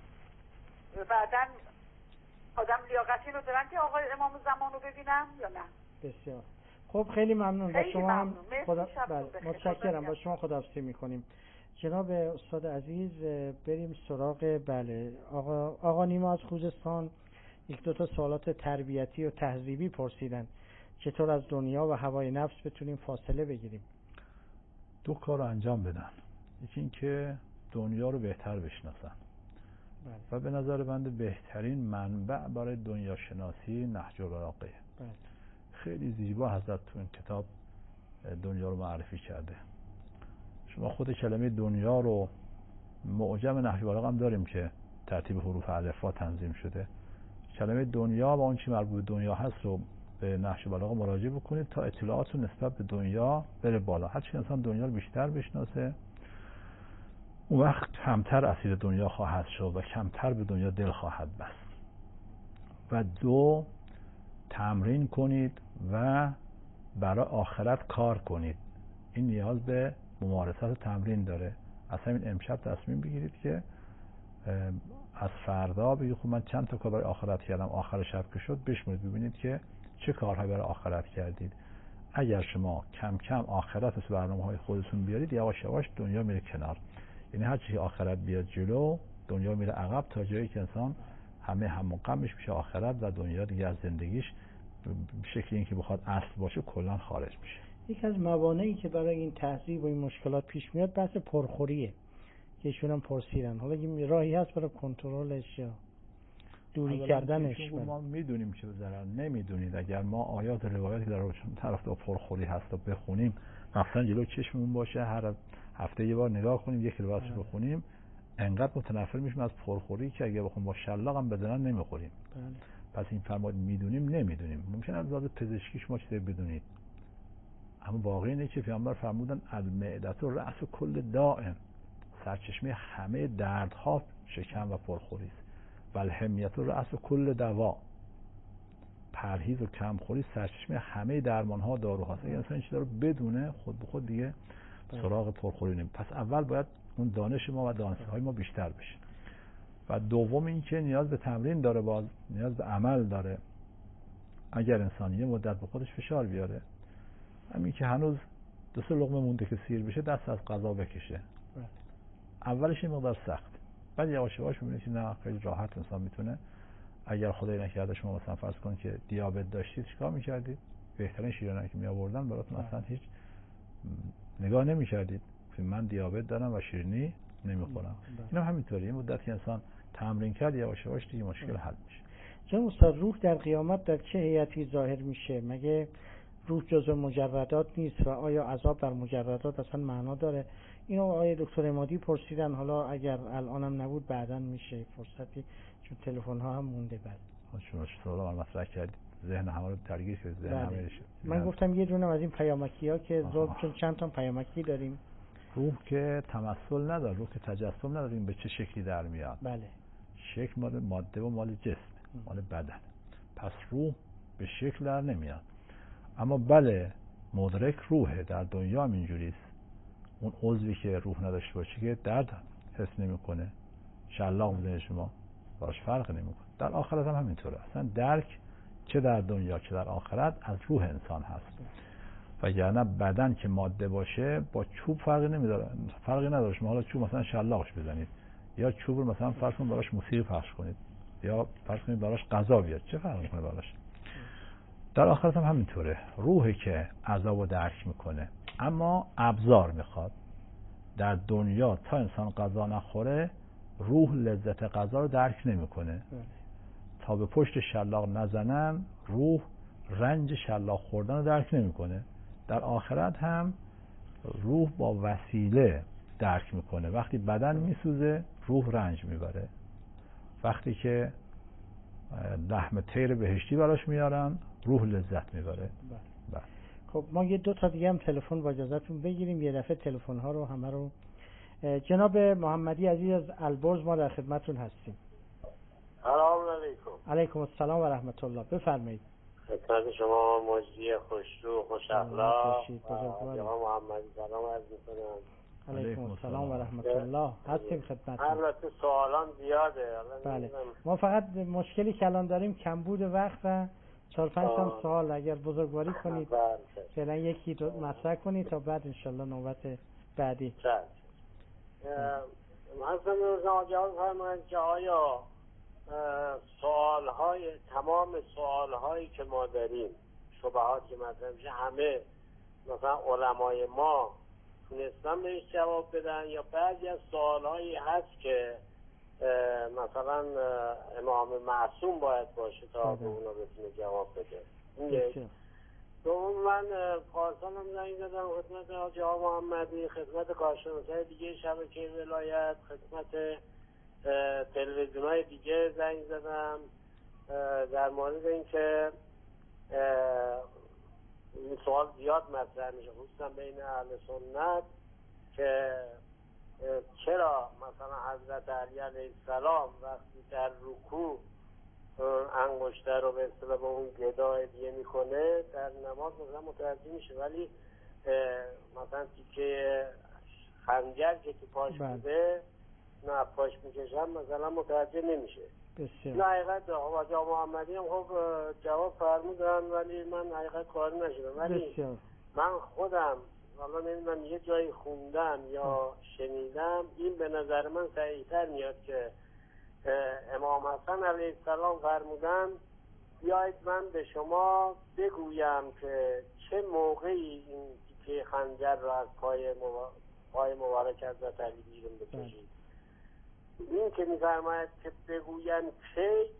بعداً آدم لیاقتی رو دارن که آقای امام زمان رو ببینم یا نه؟ بسیار خب، خیلی ممنون. با شما هم خدا... بله. متشکرم. با شما خداحافظی میکنیم. جناب استاد عزیز بریم سراغ بله آقا آقا نیما از خوزستان یک دو تا سوالات تربیتی و تهذیبی پرسیدن. چطور از دنیا و هوای نفس بتونیم فاصله بگیریم؟ دو کار رو انجام بدن. یکی این که دنیا رو بهتر بشناسن بله. و به نظر بنده بهترین منبع برای دنیا شناسی نهج البلاغه. بله. خیلی زیبا حضرت تو این کتاب دنیا رو معرفی کرده. شما خود کلمه دنیا رو معجم نهج البلاغه هم داریم که ترتیب حروف الفبا تنظیم شده. کلمه دنیا و اون چی مربوط به دنیا هست رو به نهج البلاغه مراجعه بکنید تا اطلاعات رو نسبت به دنیا بره بالا. هر چی انسان دنیا رو بیشتر بشناسه اون وقت کمتر اسیر دنیا خواهد شد و کمتر به دنیا دل خواهد بست. و دو، تمرین کنید و برای آخرت کار کنید. این نیاز به ممارست و تمرین داره. از همین امشب تصمیم بگیرید که از فردا بگید خب من چند تا کار برای آخرت کردم، آخر شب که شد بشمرید ببینید که چه کارهایی برای آخرت کردید. اگر شما کم کم آخرت رو برنامه‌های خودتون بیارید یواش یواش دنیا میره کنار. یعنی هر چیزی آخرت بیاد جلو دنیا میره عقب تا جایی که انسان همه هم و غمش میشه آخرت و دنیا دیگه از زندگیش به شکلی اینکه بخواد اصل باشه کلا خارج میشه. یکی از موانعی که برای این تهذیب و این مشکلات پیش میاد بحث پرخوریه که ایشون هم پرسیدن. حالا این راهی هست برای کنترلش یا دوری کردنش. ما میدونیم چه ضرر نمیدونید. اگر ما آیات روایاتی در طرف تا پرخوری هست و بخونیم مثلا جلو چشممون باشه، هر هفته یه بار نگاه کنیم، یک روایت رو بخونیم، انقدر متنفر میشیم از پرخوری که اگه بخوام با شلاق هم بدنن نمیخوریم. پس این فرمود میدونیم نمیدونیم. ممکنه از لحاظ پزشکی شما چیزی بدونید، اما واقعی اینه که پیامبر فرمودن المعدة رأس کل داء، سرچشمه همه دردها شکم و پرخوری است. و الحمیة رأس کل دوا، پرهیز و کمخوری سرچشمه همه درمانها داروهاست. اگه انسان این چیزا رو بدونه، خود به خود دیگه سراغ پرخوری نمیره. پس اول باید اون دانش ما و دانش‌های ما بیشتر بشه. و دوم این که نیاز به تمرین داره، باز نیاز به عمل داره. اگر انسان یه مدت به خودش فشار بیاره، همین که هنوز دو سه لقمه مونده که سیر بشه، دست از قضا بکشه. اولش این مقدار سخت، بعد یواش یواش می‌بینید که نه، خیلی راحت انسان میتونه. اگر خدای نکرده شما مثلا فرض کنید که دیابت داشتید، چیکار می‌کردید؟ بهترین شیرینی که می‌آوردن براتون اصلا هیچ نگاه نمی‌کردید. من دیابت دارم و شیرینی نمی‌خورم. اینا هم همینطوریه. مدتی انسان تمرین کرد، یواش یواش دیگه مشکل حل میشه. چون استاد روح در قیامت در چه هیئتی ظاهر میشه؟ مگه روح جزء مجردات نیست و آیا عذاب در مجردات اصلا معنا داره؟ اینو آقای دکتر عمادی پرسیدن. حالا اگر الانم نبود بعداً میشه فرصتی، چون تلفن ها هم مونده. بعد شما سوال من مطرح کردید، ذهن همه رو درگیر کرد. ذهن همه من گفتم یه دونه از این پیامکی ها که ذوب، چون چند تا پیامکی داریم. روح که تمثل نداره، روح که تجسم نداره، این به چه شکلی در میاد؟ بله، شکل مال ماده و مال جسم، مال بدن. پس روح به شکل در نمیاد. اما بله، مدرک روحه. در دنیا هم اینجوریست. اون عضوی که روح نداشته باشه که درد حس نمیکنه، شلاق بزنه شما باش فرق نمیکنه. در آخرت هم همینطوره. اصلا درک چه در دنیا چه در آخرت از روح انسان هست. و یعنی بدن که ماده باشه با چوب فرقی نمیداره، فرقی نداره. شما حالا چوب مثلا شلاقش بزنید، یا چوب رو مثلا فرض کنید براش موسیقی پخش کنید، یا فرض کنید براش غذا بیاد، چه فرقی میکنه براش؟ در آخرت هم همینطوره. روحی که عذابو درک میکنه، اما ابزار میخواد. در دنیا تا انسان غذا نخوره، روح لذت غذا رو درک نمیکنه. تا به پشت شلاق نزنن، روح رنج شلاق خوردن رو درک نمیکنه. در آخرت هم روح با وسیله درک میکنه. وقتی بدن میسوزه، روح رنج میبره. وقتی که لحم طیر بهشتی براش میارن، روح لذت میبره. بله. خب ما یه دو تا دیگه هم تلفن با اجازهتون بگیریم، یه دفعه تلفن ها رو همه رو. جناب محمدی عزیز از البرز، ما در خدمتتون هستیم. سلام علیکم. علیکم السلام و رحمت الله. بفرمایید. خدمت شما مجدی خوشرو خوش اخلاق جناب محمدی سلام عرض می‌کنم. علیکم السلام و رحمت الله. هستیم خدمتتون. البته سوالان زیاده. بله. ما فقط مشکلی که الان داریم کمبود وقت و چهار پنج تا سوال اگر بزرگواری کنید فعلا یکی دو مطرح کنید تا بعد انشالله نوبت بعدی. مثلا روزنامه جواب فرمایید که آیا سوالهای تمام سوالهایی که ما داریم، شبهات که مطرح میشه، همه مثلا علمای ما تونستن بهش جواب بدن، یا بعضی از سوالهایی هست که مثلا امام معصوم باید باشه تا به اونا بتونه جواب بده؟ این دوم، من پارسال هم زنگ زدم خدمت حاجی آقا محمدی، خدمت کارشناسای دیگه شبکه ولایت، خدمت تلویزیون‌های دیگه زنگ زدم در مورد اینکه این سوال زیاد مطرح میشه خصوصا بین اهل سنت که چرا مثلا حضرت علی علیه السلام وقتی در رکوع انگشته رو به اصطلاح به اون گدا هدیه میکنه در نماز مثلا متوجه میشه، ولی مثلا تیکه خنجر که تو پاش بوده نه پاش میکشم مثلا متوجه نمیشه. بسیار. نه حقیقت آقای محمدی هم خب جواب فرمودن ولی من حقیقت قانع نشدم. ولی بسیار. من خودم حالا نمیدونم یه جایی خوندم یا شنیدم، این به نظر من صحیح‌تر میاد که امام حسن علیه السلام فرمودن بیایید من به شما بگویم که چه موقعی این تیکه خنجر رو از پای مبارک, پای مبارک حضرت علی بیرون بکشید. این که میفرماید که بگویم چه،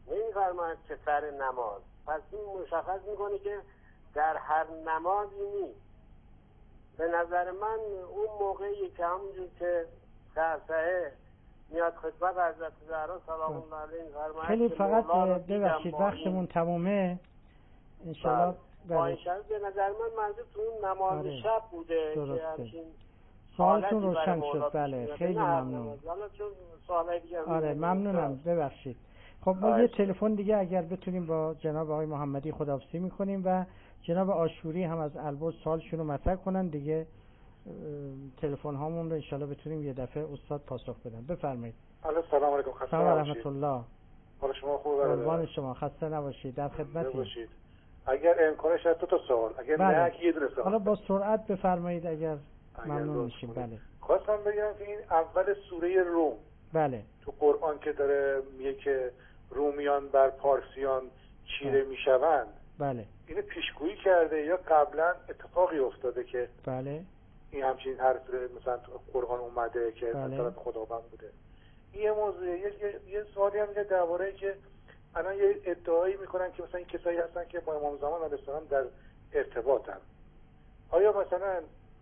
نمیفرماید که سر نماز. پس این مشخص میکنه که در هر نمازی نیست. به نظر من اون موقعی که همونجور که سرسهه میاد خدمت حضرت زهرا سلام الله علیها فرماید خیلی فقط ببخشید وقتمون تمومه انشالله. با شب به نظر من منظور تو اون نماز آره. شب بوده درسته. که همچین سوالتون روشن شد. بله خیلی ممنون. آره ممنونم ببخشید. خب ما یه تلفن دیگه اگر بتونیم با جناب آقای محمدی خداحافظی میکنیم و جناب آشوری هم از البرز سوالشون رو مطرح کنن دیگه، تلفن هامون رو انشالله بتونیم یه دفعه استاد پاسخ بدن. بفرمایید. سلام علیکم. خسته سلام رحمت الله. حال شما خوبه؟ قربان شما، خسته نباشید، در خدمتیم. اگر امکانش هست دو تا سوال، اگر بله. نه یه دونه سوال. حالا با سرعت بفرمایید اگر ممنون میشیم. بله. خواستم بگم که این اول سوره روم بله تو قرآن که داره میگه که رومیان بر پارسیان چیره بله. میشوند، بله اینو پیشگویی کرده یا قبلا اتفاقی افتاده که بله این همچین حرف مثلا تو قرآن اومده که بله. مثلا خداوند بوده؟ این یه موضوع. یه, یه،, یه سوالی هم میگه درباره که الان یه ادعایی میکنن که مثلا این کسایی هستن که با امام زمان علیه السلام در ارتباطن. آیا مثلا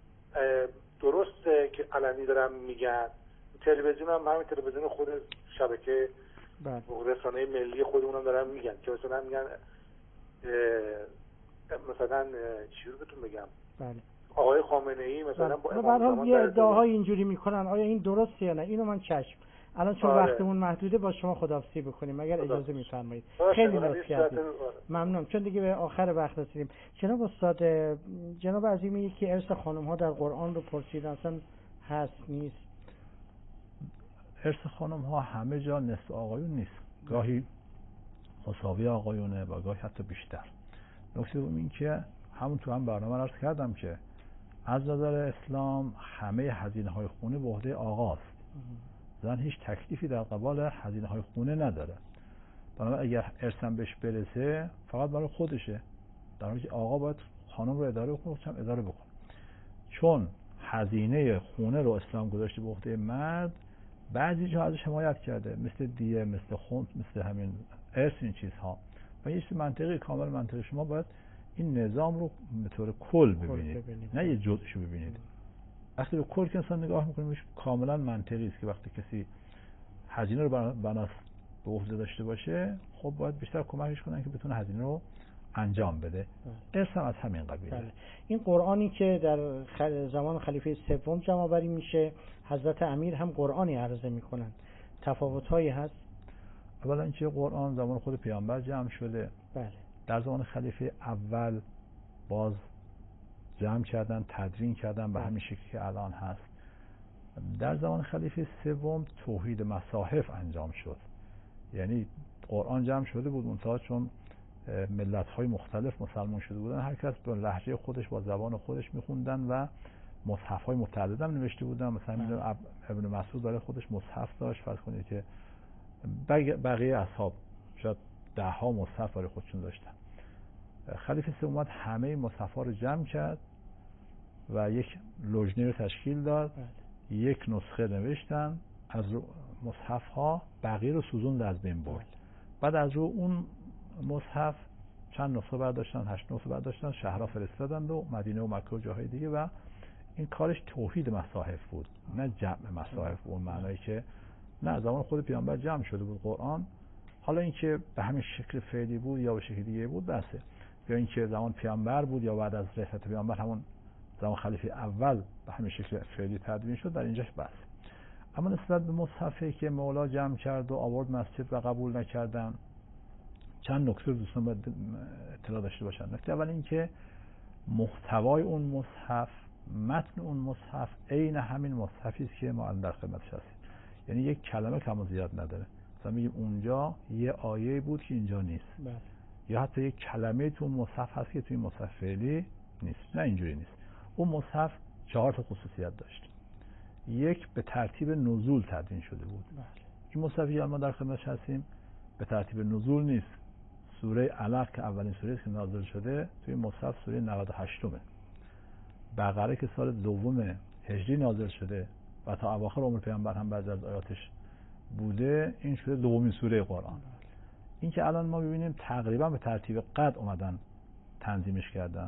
درسته که علنی دارن میگن؟ تلویزیون هم همین تلویزیون خود شبکه بله. رسانه ملی خودمون هم دارن میگن که مثلا میگن مثلا چی رو بهتون بگم بله. آقای خامنه ای مثلا با امام زمان یه ادعاهای اینجوری میکنن، آیا این درسته یا نه؟ اینو من چشم الان چون آره. وقتمون محدوده با شما خداحافظی بکنیم اگر خدا. اجازه میفرمایید. خیلی لطف کردید. ممنون چون دیگه به آخر وقت رسیدیم. جناب استاد، جناب عظیم یکی ارث خانم ها در قرآن رو پرسیدن، اصلا هست نیست؟ ارث خانم ها همه جا نصف آقایون نیست، گاهی مساوی آقایونه و گاهی حتی بیشتر. نکته دوم این که همون تو هم برنامه عرض کردم که از نظر اسلام همه هزینه های خونه به عهده آقاست. زن هیچ تکلیفی در قبال هزینه های خونه نداره. بنابراین اگر ارثم بهش برسه فقط برای خودشه، در حالی که آقا باید خانم رو اداره کنه، هم اداره بکنه. چون هزینه خونه رو اسلام گذاشته به عهده مرد، بعضی جا ازش حمایت کرده، مثل دیه، مثل خون، مثل همین ارث، این چیزها. و یه چیز منطقی، کامل منطقی، شما باید این نظام رو به طور کل ببینید، نه یه جزءشو ببینید. وقتی به کل که انسان نگاه میکنیم کاملا منطقی است که وقتی کسی هزینه رو بناس به عهده داشته باشه، خب باید بیشتر کمکش کنن که بتونه هزینه رو انجام بده. ارث هم از همین قبیله. بله. این قرآنی که در خل... زمان خلیفه سوم جمع آوری میشه، حضرت امیر هم قرآنی عرضه میکنن، تفاوت‌هایی هست؟ اولا اینکه قرآن زمان خود پیامبر جمع شده. بله. در زمان خلیفه اول باز جمع کردن، تدوین کردن به همین شکلی که الان هست. در زمان خلیفه سوم توحید مصاحف انجام شد، یعنی قرآن جمع شده بود، منتها چون ملت‌های مختلف مسلمان شده بودن، هر کس به لهجه خودش با زبان خودش می‌خوندن و مصحف‌های متعدد هم نوشته بودن. مثلا ابن مسعود برای خودش مصحف داشت، فرض کنید که بقیه اصحاب شاید ده ها مصحف برای خودشون داشتن. خلیفه سوم اومد همه مصحف‌ها رو جمع کرد و یک لجنه رو تشکیل داد. بله. یک نسخه نوشتن از مصحف‌ها، بقیه رو سوزوند از بین برد. بله. بعد از رو اون مصحف چند نسخه برداشتن، هشت نسخه برداشتن، شهرها فرستادند و مدینه و مکه و جاهای دیگه، و این کارش توحید مصاحف بود، نه جمع مصاحف به اون معنایی که نه زمان خود پیامبر جمع شده بود قرآن. حالا اینکه به همین شکل فعلی بود یا به شکل دیگه بود بسه، یا اینکه زمان پیامبر بود یا بعد از رحلت پیامبر همون زمان خلیفه اول به همین شکل فعلی تدوین شد، در اینجاش بس. اما نسبت به مصحفی که مولا جمع کرد و آورد مسجد و قبول نکردن، چند نکته دوستان باید اطلاع داشته باشن. نکته اول این که محتوای اون مصحف، متن اون مصحف عین همین مصحفی است که ما الان در خدمتش هستیم، یعنی یک کلمه کم و زیاد نداره. مثلا میگیم اونجا یه آیه بود که اینجا نیست. بله. یا حتی یک کلمه تو اون مصحف هست که تو این مصحف فعلی نیست. نه، اینجوری نیست. اون مصحف چهار تا خصوصیت داشت. یک، به ترتیب نزول تدوین شده بود. بله. این مصحفی که ما در خدمتش هستیم به ترتیب نزول نیست. سوره علق که اولین سوره است که نازل شده توی مصحف سوره نود و هشت مه. بقره که سال دوم هجری نازل شده و تا اواخر عمر پیامبر هم بعضی از آیاتش بوده، این شده دومین سوره قرآن. این که الان ما ببینیم تقریبا به ترتیب قد اومدن تنظیمش کردن.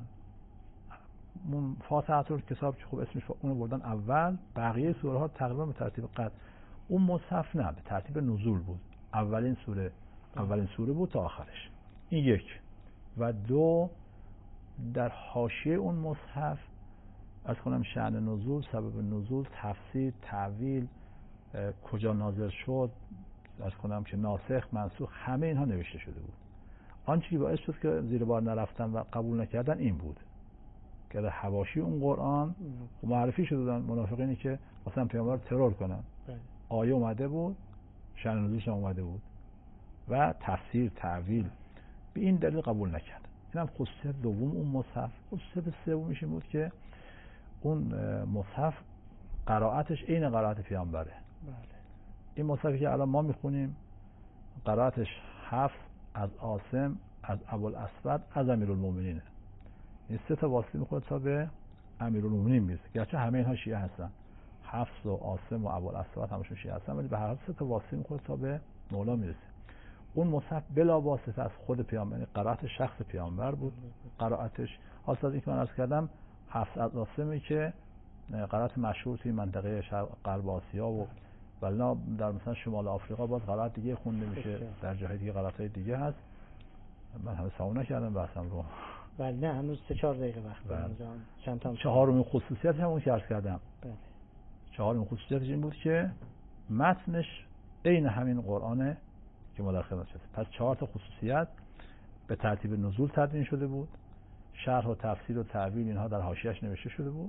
اون فاتحه الکتاب که خب اسمش اون بردن اول، بقیه سوره ها تقریبا به ترتیب قد. اون مصحف نه، به ترتیب نزول بود. اولین سوره اولین سوره بود تا آخرش. این یک. و دو، در حاشیه اون مصحف از کنم شأن نزول، سبب نزول، تفسیر، تعویل، کجا نازل شد، از کنم که ناسخ، منسوخ، همه اینها نوشته شده بود. آنچه که باعث شد که زیر بار نرفتن و قبول نکردن این بود که در حواشی اون قرآن معرفی شده بودن منافقینی که مثلا پیامبر ترور کنن. آیه اومده بود، شأن نزولش اومده بود و تفسیر، تعویل، به این دلیل قبول نکرد. اینم خصوصیت دوم اون مصحف. خصوصیت سومش این بود که اون مصحف قرائتش عین قرائت پیامبره. بله. این مصحفی که الان ما میخونیم قرائتش حفص از عاصم از ابوالاسود از امیرالمومنینه. این سه تا واسطه میخوره تا به امیرالمومنین میرسه. گرچه همه اینها شیعه هستن، حفص و عاصم و ابوالاسود همشون شیعه هستن، ولی به هر حال سه تا واسطه میخوره تا به مولا میرسه. اون مصحف بلا واسطه از خود پیامبر، یعنی قرائت شخص پیامبر بود. قرائتش حاصل از این که من عرض کردم حفص از عاصمی که قرائت مشهور توی منطقه شرق غرب آسیا و ولی در مثلا شمال آفریقا باز قرائت دیگه خونده میشه، در جاهای دیگه قرائت‌های دیگه هست. من همه تمام نکردم بحثم رو. بله نه هنوز سه چهار دقیقه وقت دارم. چند تا چهارمین خصوصیت همون که عرض کردم. بله. چهارمین خصوصیتش این بود که متنش عین همین قرآنه که ما در خدمتش هستیم. پس چهار تا خصوصیت به ترتیب نزول تدوین شده بود. شرح و تفسیر و تعویل اینها در حاشیه‌اش نوشته شده بود.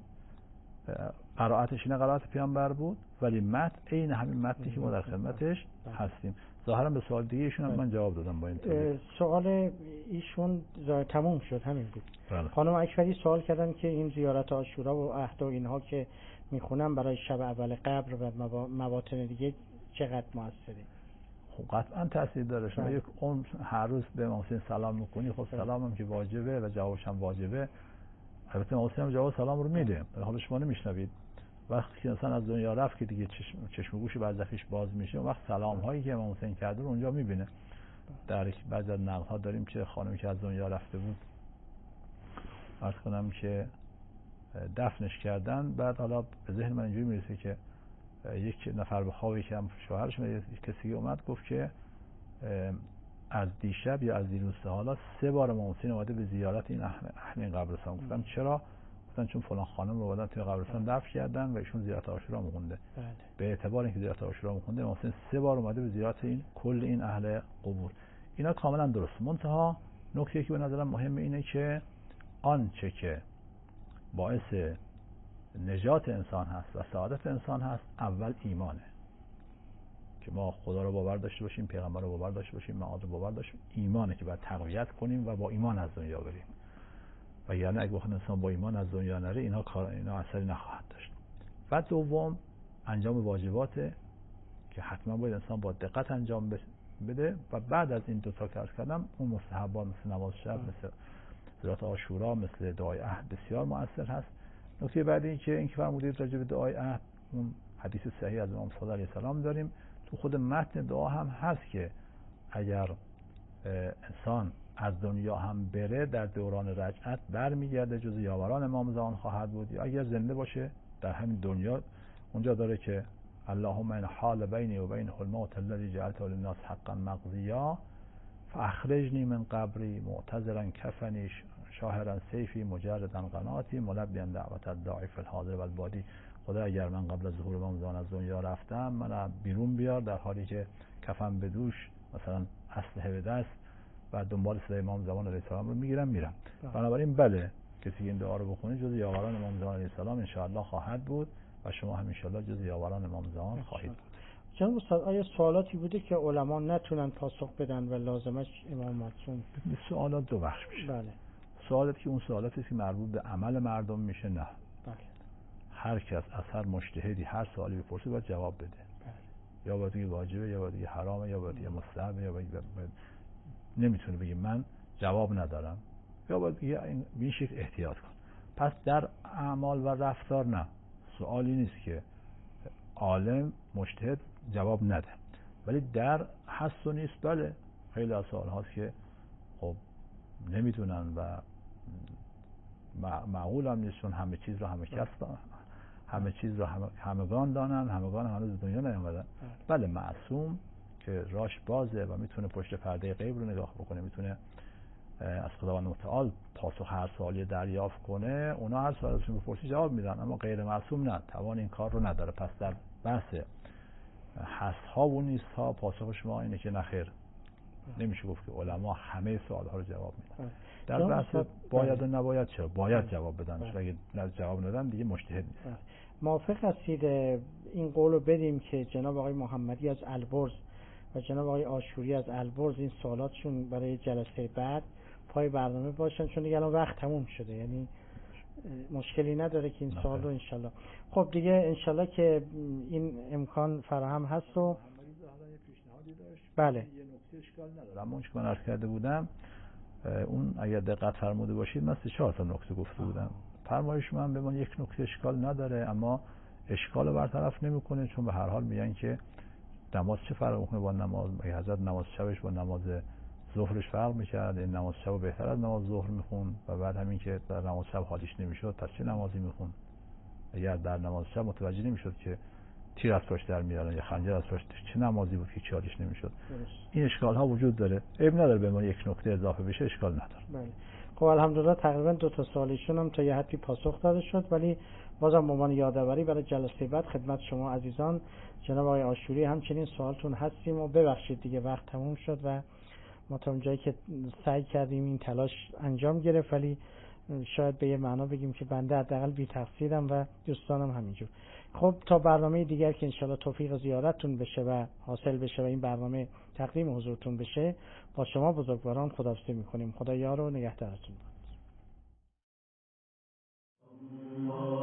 قرائتش این قرائت پیامبر بود، ولی متن عین همین متنی که ما در خدمتش هستیم. ظاهرا به سوال دیگه ایشون هم من جواب دادم با این توضیح. سوال ایشون تموم شد، همین بود. بله. خانم اکبری سوال کردن که این زیارت عاشورا و عهد و اینها که میخونن برای شب اول قبر و مواطن دیگه چقدر موثره؟ خب قطعا تاثیر داره. شما یک عمر هر روز به امام حسین سلام میکنی، خب سلام هم که واجبه و جوابش هم واجبه. البته امام حسین هم جواب سلام رو میده، حالا شما نمیشنوید. وقتی که مثلا از دنیا رفت که دیگه چشم چشم و گوش برزخیش باز میشه، اون وقت سلام هایی که امام حسین کرده رو اونجا میبینه. در بعضی از نقل ها داریم که خانمی که از دنیا رفته بود عرض کنم که دفنش کردن، بعد حالا به ذهن من اینجوری میرسه که یک نفر به خوابی که هم شوهرش میاد کسی اومد گفت که از دیشب یا از دیروز حالا سه بار امام حسین اومده به زیارت این اهل این قبرستان. گفتم چرا؟ گفتن چون فلان خانم رو بردن توی قبرستان دفن کردن و ایشون زیارت عاشورا میخونده. به اعتبار اینکه زیارت عاشورا میخونده امام حسین سه بار اومده به زیارت این کل این اهل قبور. اینا کاملا درست. منتها نکته که به نظرم مهمه اینه که آنچه که باعث نجات انسان هست و سعادت انسان هست اول ایمانه، که ما خدا رو باور داشته باشیم، پیغمبر رو باور داشته باشیم، معاد رو باور داشته باشیم. ایمانه که باید تقویت کنیم و با ایمان از دنیا بریم. و یعنی اگه بخواد انسان با ایمان از دنیا نره، اینا کار اینا اثری نخواهد داشت. و دوم انجام واجباته که حتما باید انسان با دقت انجام بده. و بعد از این دو تا که عرض کردم اون مستحبات مثل نماز شب، مثل زیارت عاشورا، مثل دعای عهد بسیار مؤثر هست. نکته بعدی این که اینکه فرمودید راجع به دعای عهد، اون حدیث صحیح از امام صادق علیه السلام داریم. تو خود متن دعا هم هست که اگر انسان از دنیا هم بره در دوران رجعت برمیگرده جز یاوران امام زمان خواهد بود، یا اگر زنده باشه در همین دنیا اونجا داره که اللهم ان حال بینی و بین الموت الذی جعلته للناس حقا مقضیا فاخرجنی من قبری معتذرا کفنی شاهرا سیفی مجردا قناتی ملبیا دعوت الداعی فی الحاضر والبادی. خدا اگر من قبل از ظهور امام زمان از دنیا رفتم، من بیرون بیار در حالی که کفن به دوش، مثلا اسلحه به دست، و دنبال صدای امام زمان علیه السلام رو میگیرم میرم. بنابراین بله، کسی این دعا رو بخونه جز یاوران امام زمان علیه السلام ان شاء الله خواهد بود و شما هم ان شاء الله جز یاوران امام زمان خواهید بود. جناب استاد، آیا سوالاتی بوده که علما نتونن پاسخ بدن و لازمش امام معصوم؟ سوالات دو بخش میشه. بله. سوالاتی که اون سوالاتی که مربوط به عمل مردم میشه، نه. بله. هر کس از هر مجتهدی هر سوالی بپرسه باید جواب بده. بله. یا باید بگه واجبه، یا باید بگه حرامه، یا باید بگه مستحبه، یا باید نمیتونه بگه من جواب ندارم، یا باید بگه این شکل احتیاط کن. پس در اعمال و رفتار نه، سوالی نیست که عالم مجتهد جواب نده، ولی در هست و نیست بله. خیلی از سوال هاست که خب نمیدونن و معقول هم نیست، چون همه چیز رو همه کس دانن، همه چیز رو همه همگان دانن، همگان هنوز دنیا نیومدن. بله معصوم که راش بازه و میتونه پشت پرده غیب رو نگاه بکنه، میتونه از خداوند متعال پاسخ هر سوالی دریافت کنه، اونا هر سوالی ازشون بپرسی جواب میدن، اما غیر معصوم نه، توان این کار رو نداره. پس در بحث هست ها و نیست ها پاسخ شما اینه که نخیر، نمیشه گفت که علما همه سوال ها رو جواب میدن. در بحث باید و نباید چرا باید جواب بدن، چون اگه جواب ندن دیگه مجتهد نیست. موافق هستید این قول رو بدیم که جناب آقای محمدی از البرز و جناب آقای آشوری از البرز این سوالاتشون برای جلسه بعد پای برنامه باشن، چون دیگه الان وقت تموم شده، یعنی مشکلی نداره که این سوال رو انشالله. خب دیگه انشالله که این امکان فراهم هست و بله یه نکته اشکال نداره، اما اون که من عرض کرده بودم اون اگر دقت فرموده باشید من سه چهار تا نکته گفته بودم. فرمایش من به من یک نکته اشکال نداره، اما اشکال رو برطرف نمیکنه، چون به هر حال میگن که نماز چه فرق میکنه با نماز، اگه حضرت نماز شبش با نماز ظهرش فرق میکرد، این نماز شب بهتر از نماز ظهر میخون و بعد همین که در نماز شب حالیش نمیشد پس چه نمازی میخون؟ اگر در نماز شب متوجه نمیشد که تیر از پاش در میارن یا خنجر از پاش، چه نمازی بود که حالیش نمیشد؟ این اشکال ها وجود داره، عیب نداره به ما یک نکته اضافه بشه، اشکال نداره. بله خب الحمدلله تقریبا دو تا سوالشون هم تا یه حدی پاسخ داده شد، ولی بازم به عنوان یادآوری برای جلسه بعد خدمت شما عزیزان جناب آقای آشوری همچنین سوالتون هستیم و ببخشید دیگه وقت تموم شد و ما تا اونجایی که سعی کردیم این تلاش انجام گرفت، ولی شاید به یه معنا بگیم که بنده حداقل بی تقصیرم و دوستانم همینجور. خب تا برنامه دیگر که انشالله توفیق زیارتتون بشه و حاصل بشه و این برنامه تقدیم حضورتون بشه، با شما بزرگواران خداحافظی میکنیم. خدا یار و نگهدارتون باد.